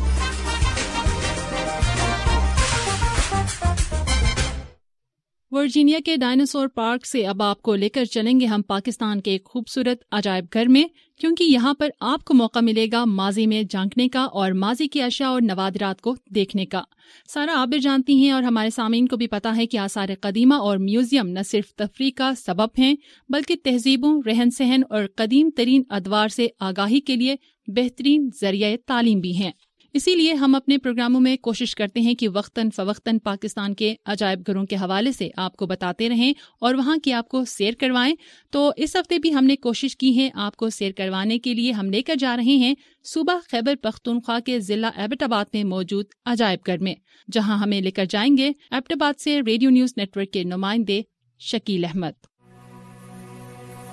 Virginia کے ڈائناسور پارک سے اب آپ کو لے کر چلیں گے ہم پاکستان کے ایک خوبصورت عجائب گھر میں، کیونکہ یہاں پر آپ کو موقع ملے گا ماضی میں جھانکنے کا اور ماضی کی اشیاء اور نوادرات کو دیکھنے کا. سارا آپ بھی جانتی ہیں اور ہمارے سامعین کو بھی پتا ہے کہ آثار قدیمہ اور میوزیم نہ صرف تفریح کا سبب ہیں بلکہ تہذیبوں، رہن سہن اور قدیم ترین ادوار سے آگاہی کے لیے بہترین ذریعہ تعلیم بھی ہیں. اسی لیے ہم اپنے پروگراموں میں کوشش کرتے ہیں کہ وقتاً فوقتاً پاکستان کے عجائب گھروں کے حوالے سے آپ کو بتاتے رہیں اور وہاں کی آپ کو سیر کروائیں. تو اس ہفتے بھی ہم نے کوشش کی ہے آپ کو سیر کروانے کے لیے. ہم لے کر جا رہے ہیں صوبہ خیبر پختونخوا کے ضلع ایبٹ آباد میں موجود عجائب گھر میں، جہاں ہمیں لے کر جائیں گے ایبٹ آباد سے ریڈیو نیوز نیٹ ورک کے نمائندے شکیل احمد.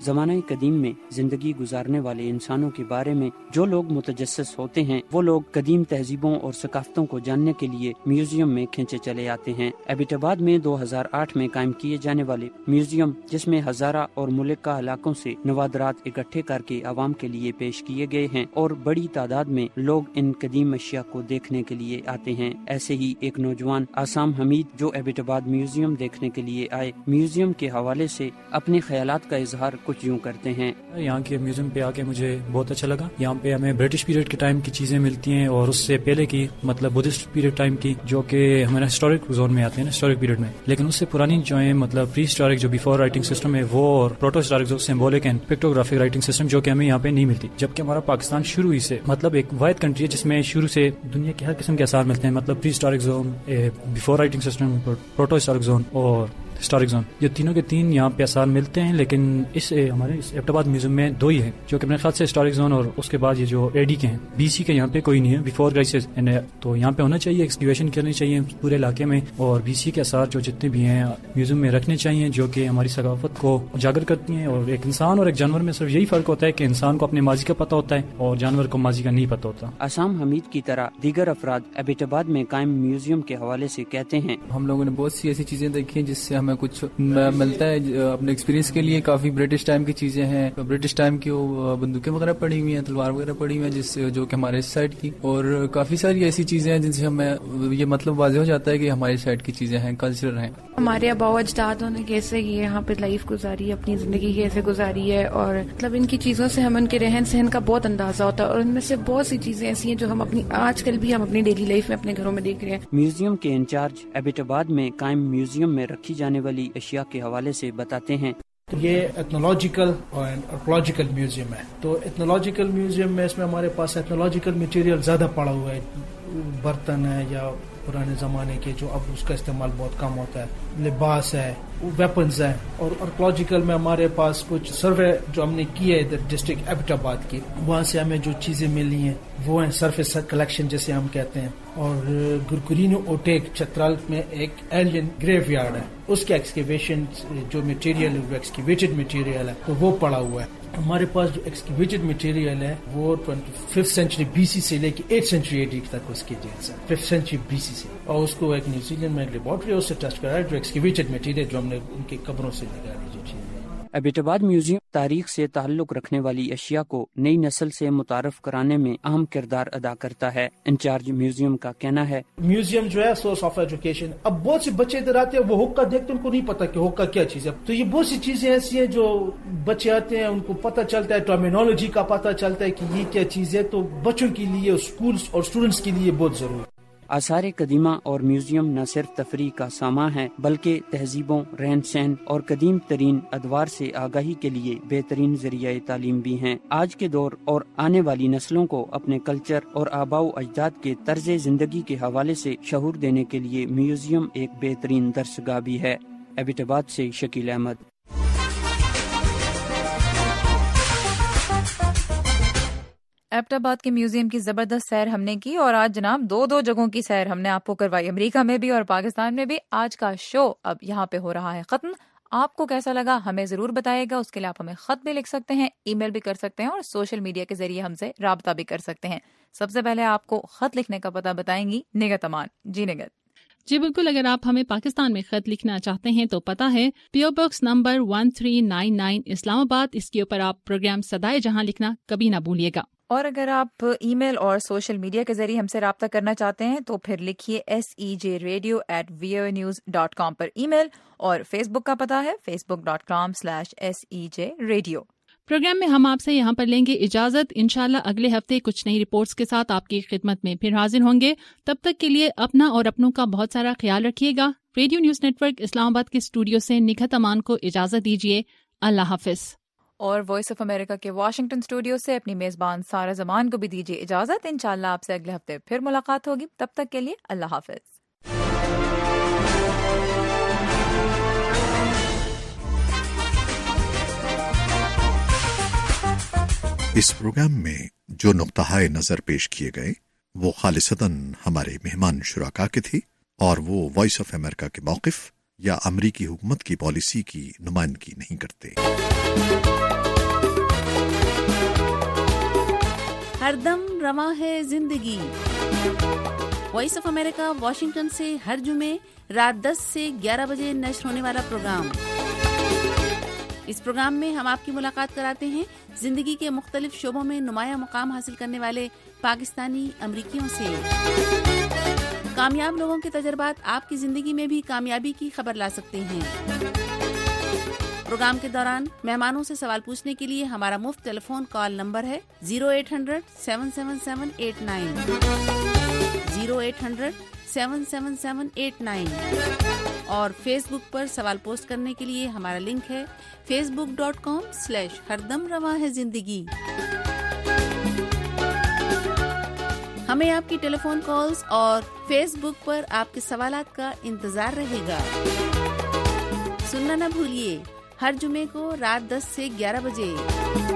زمانہ قدیم میں زندگی گزارنے والے انسانوں کے بارے میں جو لوگ متجسس ہوتے ہیں وہ لوگ قدیم تہذیبوں اور ثقافتوں کو جاننے کے لیے میوزیم میں کھینچے چلے آتے ہیں۔ ایبٹ آباد میں 2008 میں قائم کیے جانے والے میوزیم، جس میں ہزارہ اور ملکہ علاقوں سے نوادرات اکٹھے کر کے عوام کے لیے پیش کیے گئے ہیں اور بڑی تعداد میں لوگ ان قدیم اشیاء کو دیکھنے کے لیے آتے ہیں۔ ایسے ہی ایک نوجوان آسام حمید جو ایبٹ آباد میوزیم دیکھنے کے لیے آئے، میوزیم کے حوالے سے اپنے خیالات کا اظہار کچھ یوں کرتے ہیں۔ یہاں کے میوزیم پہ آ کے مجھے بہت اچھا لگا۔ یہاں پہ ہمیں برٹش پیریڈ کے ٹائم کی چیزیں ملتی ہیں اور اس سے پہلے کی مطلب بدھسٹ پیریڈ ٹائم کی، جو کہ ہمارا ہسٹورک زون میں آتے ہیں نا، ہسٹورک پیریڈ میں، لیکن اس سے پرانی جو ہے مطلب پری ہسٹورک جو بیفور رائٹنگ سسٹم ہے وہ، اور پروٹو ہسٹورک جو symbolic and pictographic writing system جو کہ ہمیں یہاں پہ نہیں ملتی، جبکہ ہمارا پاکستان شروع ہی سے مطلب ایک واحد کنٹری ہے جس میں شروع سے دنیا کے ہر قسم کے آثار ملتے ہیں، مطلب prehistoric zone, before writing system, protohistoric zone اور ہسٹورک زون، یہ تینوں کے تین یہاں پہ آثار ملتے ہیں، لیکن اس ہمارے ایبٹ آباد میوزیم میں دو ہی ہیں، جو کہ میرے خیال سے ہسٹورک زون اور اس کے بعد یہ جو اے ڈی کے ہیں، بی سی کے یہاں پہ کوئی نہیں ہے، بیفور کرائسس، تو یہاں پہ ہونا چاہیے، ایکسکیویشن کرنی چاہیے پورے علاقے میں، اور بی سی کے آثار جو جتنے بھی ہیں میوزیم میں رکھنے چاہیے، جو کہ ہماری ثقافت کو اجاگر کرتی ہیں۔ اور ایک انسان اور ایک جانور میں صرف یہی فرق ہوتا ہے کہ انسان کو اپنے ماضی کا پتہ ہوتا ہے اور جانور کو ماضی کا نہیں پتہ ہوتا۔ آسام حمید کی طرح دیگر افراد ایبٹ آباد میں قائم میوزیم کے حوالے سے کہتے ہیں، ہم لوگوں نے بہت سی ایسی چیزیں دیکھی ہیں جس سے ہمیں کچھ ملتا ہے اپنے ایکسپیرینس کے لیے۔ کافی برٹش ٹائم کی چیزیں ہیں، برٹش ٹائم کی بندوقیں وغیرہ پڑی ہوئی ہیں، تلوار وغیرہ پڑی ہوئی ہیں، جس سے جو کہ ہمارے سائڈ کی، اور کافی ساری ایسی چیزیں ہیں جن سے ہمیں یہ مطلب واضح ہو جاتا ہے کہ ہماری سائڈ کی چیزیں ہیں، کلچر ہیں۔ ہمارے آباء و اجدادوں نے کیسے یہاں پہ لائف گزاری ہے، اپنی زندگی کیسے گزاری ہے، اور مطلب ان کی چیزوں سے ہمیں ان کے رہن سہن کا بہت اندازہ ہوتا ہے، اور ان میں سے بہت سی چیزیں ایسی ہیں جو ہم اپنی آج کل بھی ہم اپنی ڈیلی لائف میں اپنے گھروں میں دیکھ رہے ہیں۔ میوزیم کے انچارج ایبٹ آباد میں قائم میوزیم میں رکھی جانے والی اشیاء کے حوالے سے بتاتے ہیں، یہ ایتھنولوجیکل اور آرکولوجیکل میوزیم ہے۔ تو ایتھنولوجیکل میوزیم میں اس میں ہمارے پاس ایتھنولوجیکل مٹیریل زیادہ پڑا ہوا ہے، برتن ہے یا پرانے زمانے کے جو اب اس کا استعمال بہت کم ہوتا ہے، لباس ہے، ویپنز ہیں۔ اور آرکولوجیکل میں ہمارے پاس کچھ سروے جو ہم نے کی ہے ادھر ڈسٹرکٹ ایبٹ آباد کی، وہاں سے ہمیں جو چیزیں ملی ہیں وہ ہیں سرفیس کلیکشن جسے ہم کہتے ہیں، اور گرگرینو اوٹیک چترال میں ایک ایلین گریو یارڈ ہے، اس کے ایکسکیویشن جو مٹیریل ہے ایکسکیویٹڈ مٹیریل ہے تو وہ پڑا ہوا ہے۔ ہمارے پاس جو ایکسکیویٹڈ مٹیریل ہے وہ 25th سینچری بی سی سے لے کے 8th سینچری اے ڈی تک اس کی ڈیٹیلز ہیں، 5th سینچری بی سی سے، اور اس کو ایک نیوزی لینڈ میں ایک لیبارٹری اس سے ٹیسٹ کرایا جو ایکسکیویٹڈ مٹیریل جو ہم نے ان کی قبروں سے نکالی جو چیزیں۔ ایبٹ آباد میوزیم تاریخ سے تعلق رکھنے والی اشیاء کو نئی نسل سے متعارف کرانے میں اہم کردار ادا کرتا ہے۔ انچارج میوزیم کا کہنا ہے، میوزیم جو ہے سورس آف ایجوکیشن۔ اب بہت سے بچے ادھر آتے ہیں، وہ حقہ دیکھتے ہیں، ان کو نہیں پتا کہ حقہ کیا چیز ہے، تو یہ بہت سی چیزیں ایسی ہیں جو بچے آتے ہیں ان کو پتہ چلتا ہے، ٹرمینالوجی کا پتہ چلتا ہے کہ یہ کیا چیز ہے، تو بچوں کے لیے، اسکولز اور اسٹوڈنٹس کے لیے بہت ضروری ہے۔ آثار قدیمہ اور میوزیم نہ صرف تفریح کا سامان ہے بلکہ تہذیبوں، رہن سہن اور قدیم ترین ادوار سے آگاہی کے لیے بہترین ذریعہ تعلیم بھی ہیں۔ آج کے دور اور آنے والی نسلوں کو اپنے کلچر اور آباء و اجداد کے طرز زندگی کے حوالے سے شعور دینے کے لیے میوزیم ایک بہترین درسگاہ بھی ہے۔ ایبٹ آباد سے شکیل احمد۔ ایبٹ آباد کے میوزیم کی زبردست سیر ہم نے کی، اور آج جناب دو جگہوں کی سیر ہم نے آپ کو کروائی، امریکہ میں بھی اور پاکستان میں بھی۔ آج کا شو اب یہاں پہ ہو رہا ہے ختم۔ آپ کو کیسا لگا ہمیں ضرور بتائیے گا، اس کے لیے آپ ہمیں خط بھی لکھ سکتے ہیں، ای میل بھی کر سکتے ہیں، اور سوشل میڈیا کے ذریعے ہم سے رابطہ بھی کر سکتے ہیں۔ سب سے پہلے آپ کو خط لکھنے کا پتہ بتائیں گی نگت امان۔ جی نگت۔ جی بالکل، اگر آپ ہمیں پاکستان میں خط لکھنا چاہتے ہیں تو پتہ ہے PO Box نمبر 1399 اسلام آباد، اس کے اوپر آپ پروگرام صدائے جہاں لکھنا کبھی نہ بھولیے گا۔ اور اگر آپ ای میل اور سوشل میڈیا کے ذریعے ہم سے رابطہ کرنا چاہتے ہیں تو پھر لکھیے sejradio@voanews.com پر ای میل، اور فیس بک کا پتہ ہے facebook.com/sejradio۔ پروگرام میں ہم آپ سے یہاں پر لیں گے اجازت، انشاءاللہ اگلے ہفتے کچھ نئی رپورٹس کے ساتھ آپ کی خدمت میں پھر حاضر ہوں گے۔ تب تک کے لیے اپنا اور اپنوں کا بہت سارا خیال رکھیے گا۔ Radio news network Islamabad کے اسٹوڈیو سے نگہت امان کو اجازت دیجیے۔ اللہ حافظ۔ اور وائس آف امریکہ کے واشنگٹن اسٹوڈیو سے اپنی میزبان سارہ زمان کو بھی دیجیے اجازت۔ انشاءاللہ آپ سے اگلے ہفتے پھر ملاقات ہوگی، تب تک کے لیے اللہ حافظ۔ اس پروگرام میں جو نقطہ نظر پیش کیے گئے وہ خالصتاً ہمارے مہمان شرکا کے تھے، اور وہ وائس آف امریکہ کے موقف या अमरीकी हुकूमत की पॉलिसी की नुमाइंदगी नहीं करते। हरदम रवा है जिंदगी। वॉइस ऑफ अमेरिका वॉशिंगटन से हर जुमे रात 10 से 11 बजे नश्र होने वाला प्रोग्राम। इस प्रोग्राम में हम आपकी मुलाकात कराते हैं जिंदगी के मुख्तलिफ शोबों में नुमाया मुकाम हासिल करने वाले पाकिस्तानी अमरीकियों से। कामयाब लोगों के तजर्बात आपकी जिंदगी में भी कामयाबी की खबर ला सकते हैं। प्रोग्राम के दौरान मेहमानों से सवाल पूछने के लिए हमारा मुफ्त टेलीफोन कॉल नंबर है 0800-777-89 0800-777-89 और फेसबुक पर सवाल पोस्ट करने के लिए हमारा लिंक है facebook.com/हरदम रवा है जिंदगी। हमें आपकी टेलीफोन कॉल्स और फेसबुक पर आपके सवालात का इंतजार रहेगा। सुनना न भूलिए हर जुमे को रात 10 से 11 बजे।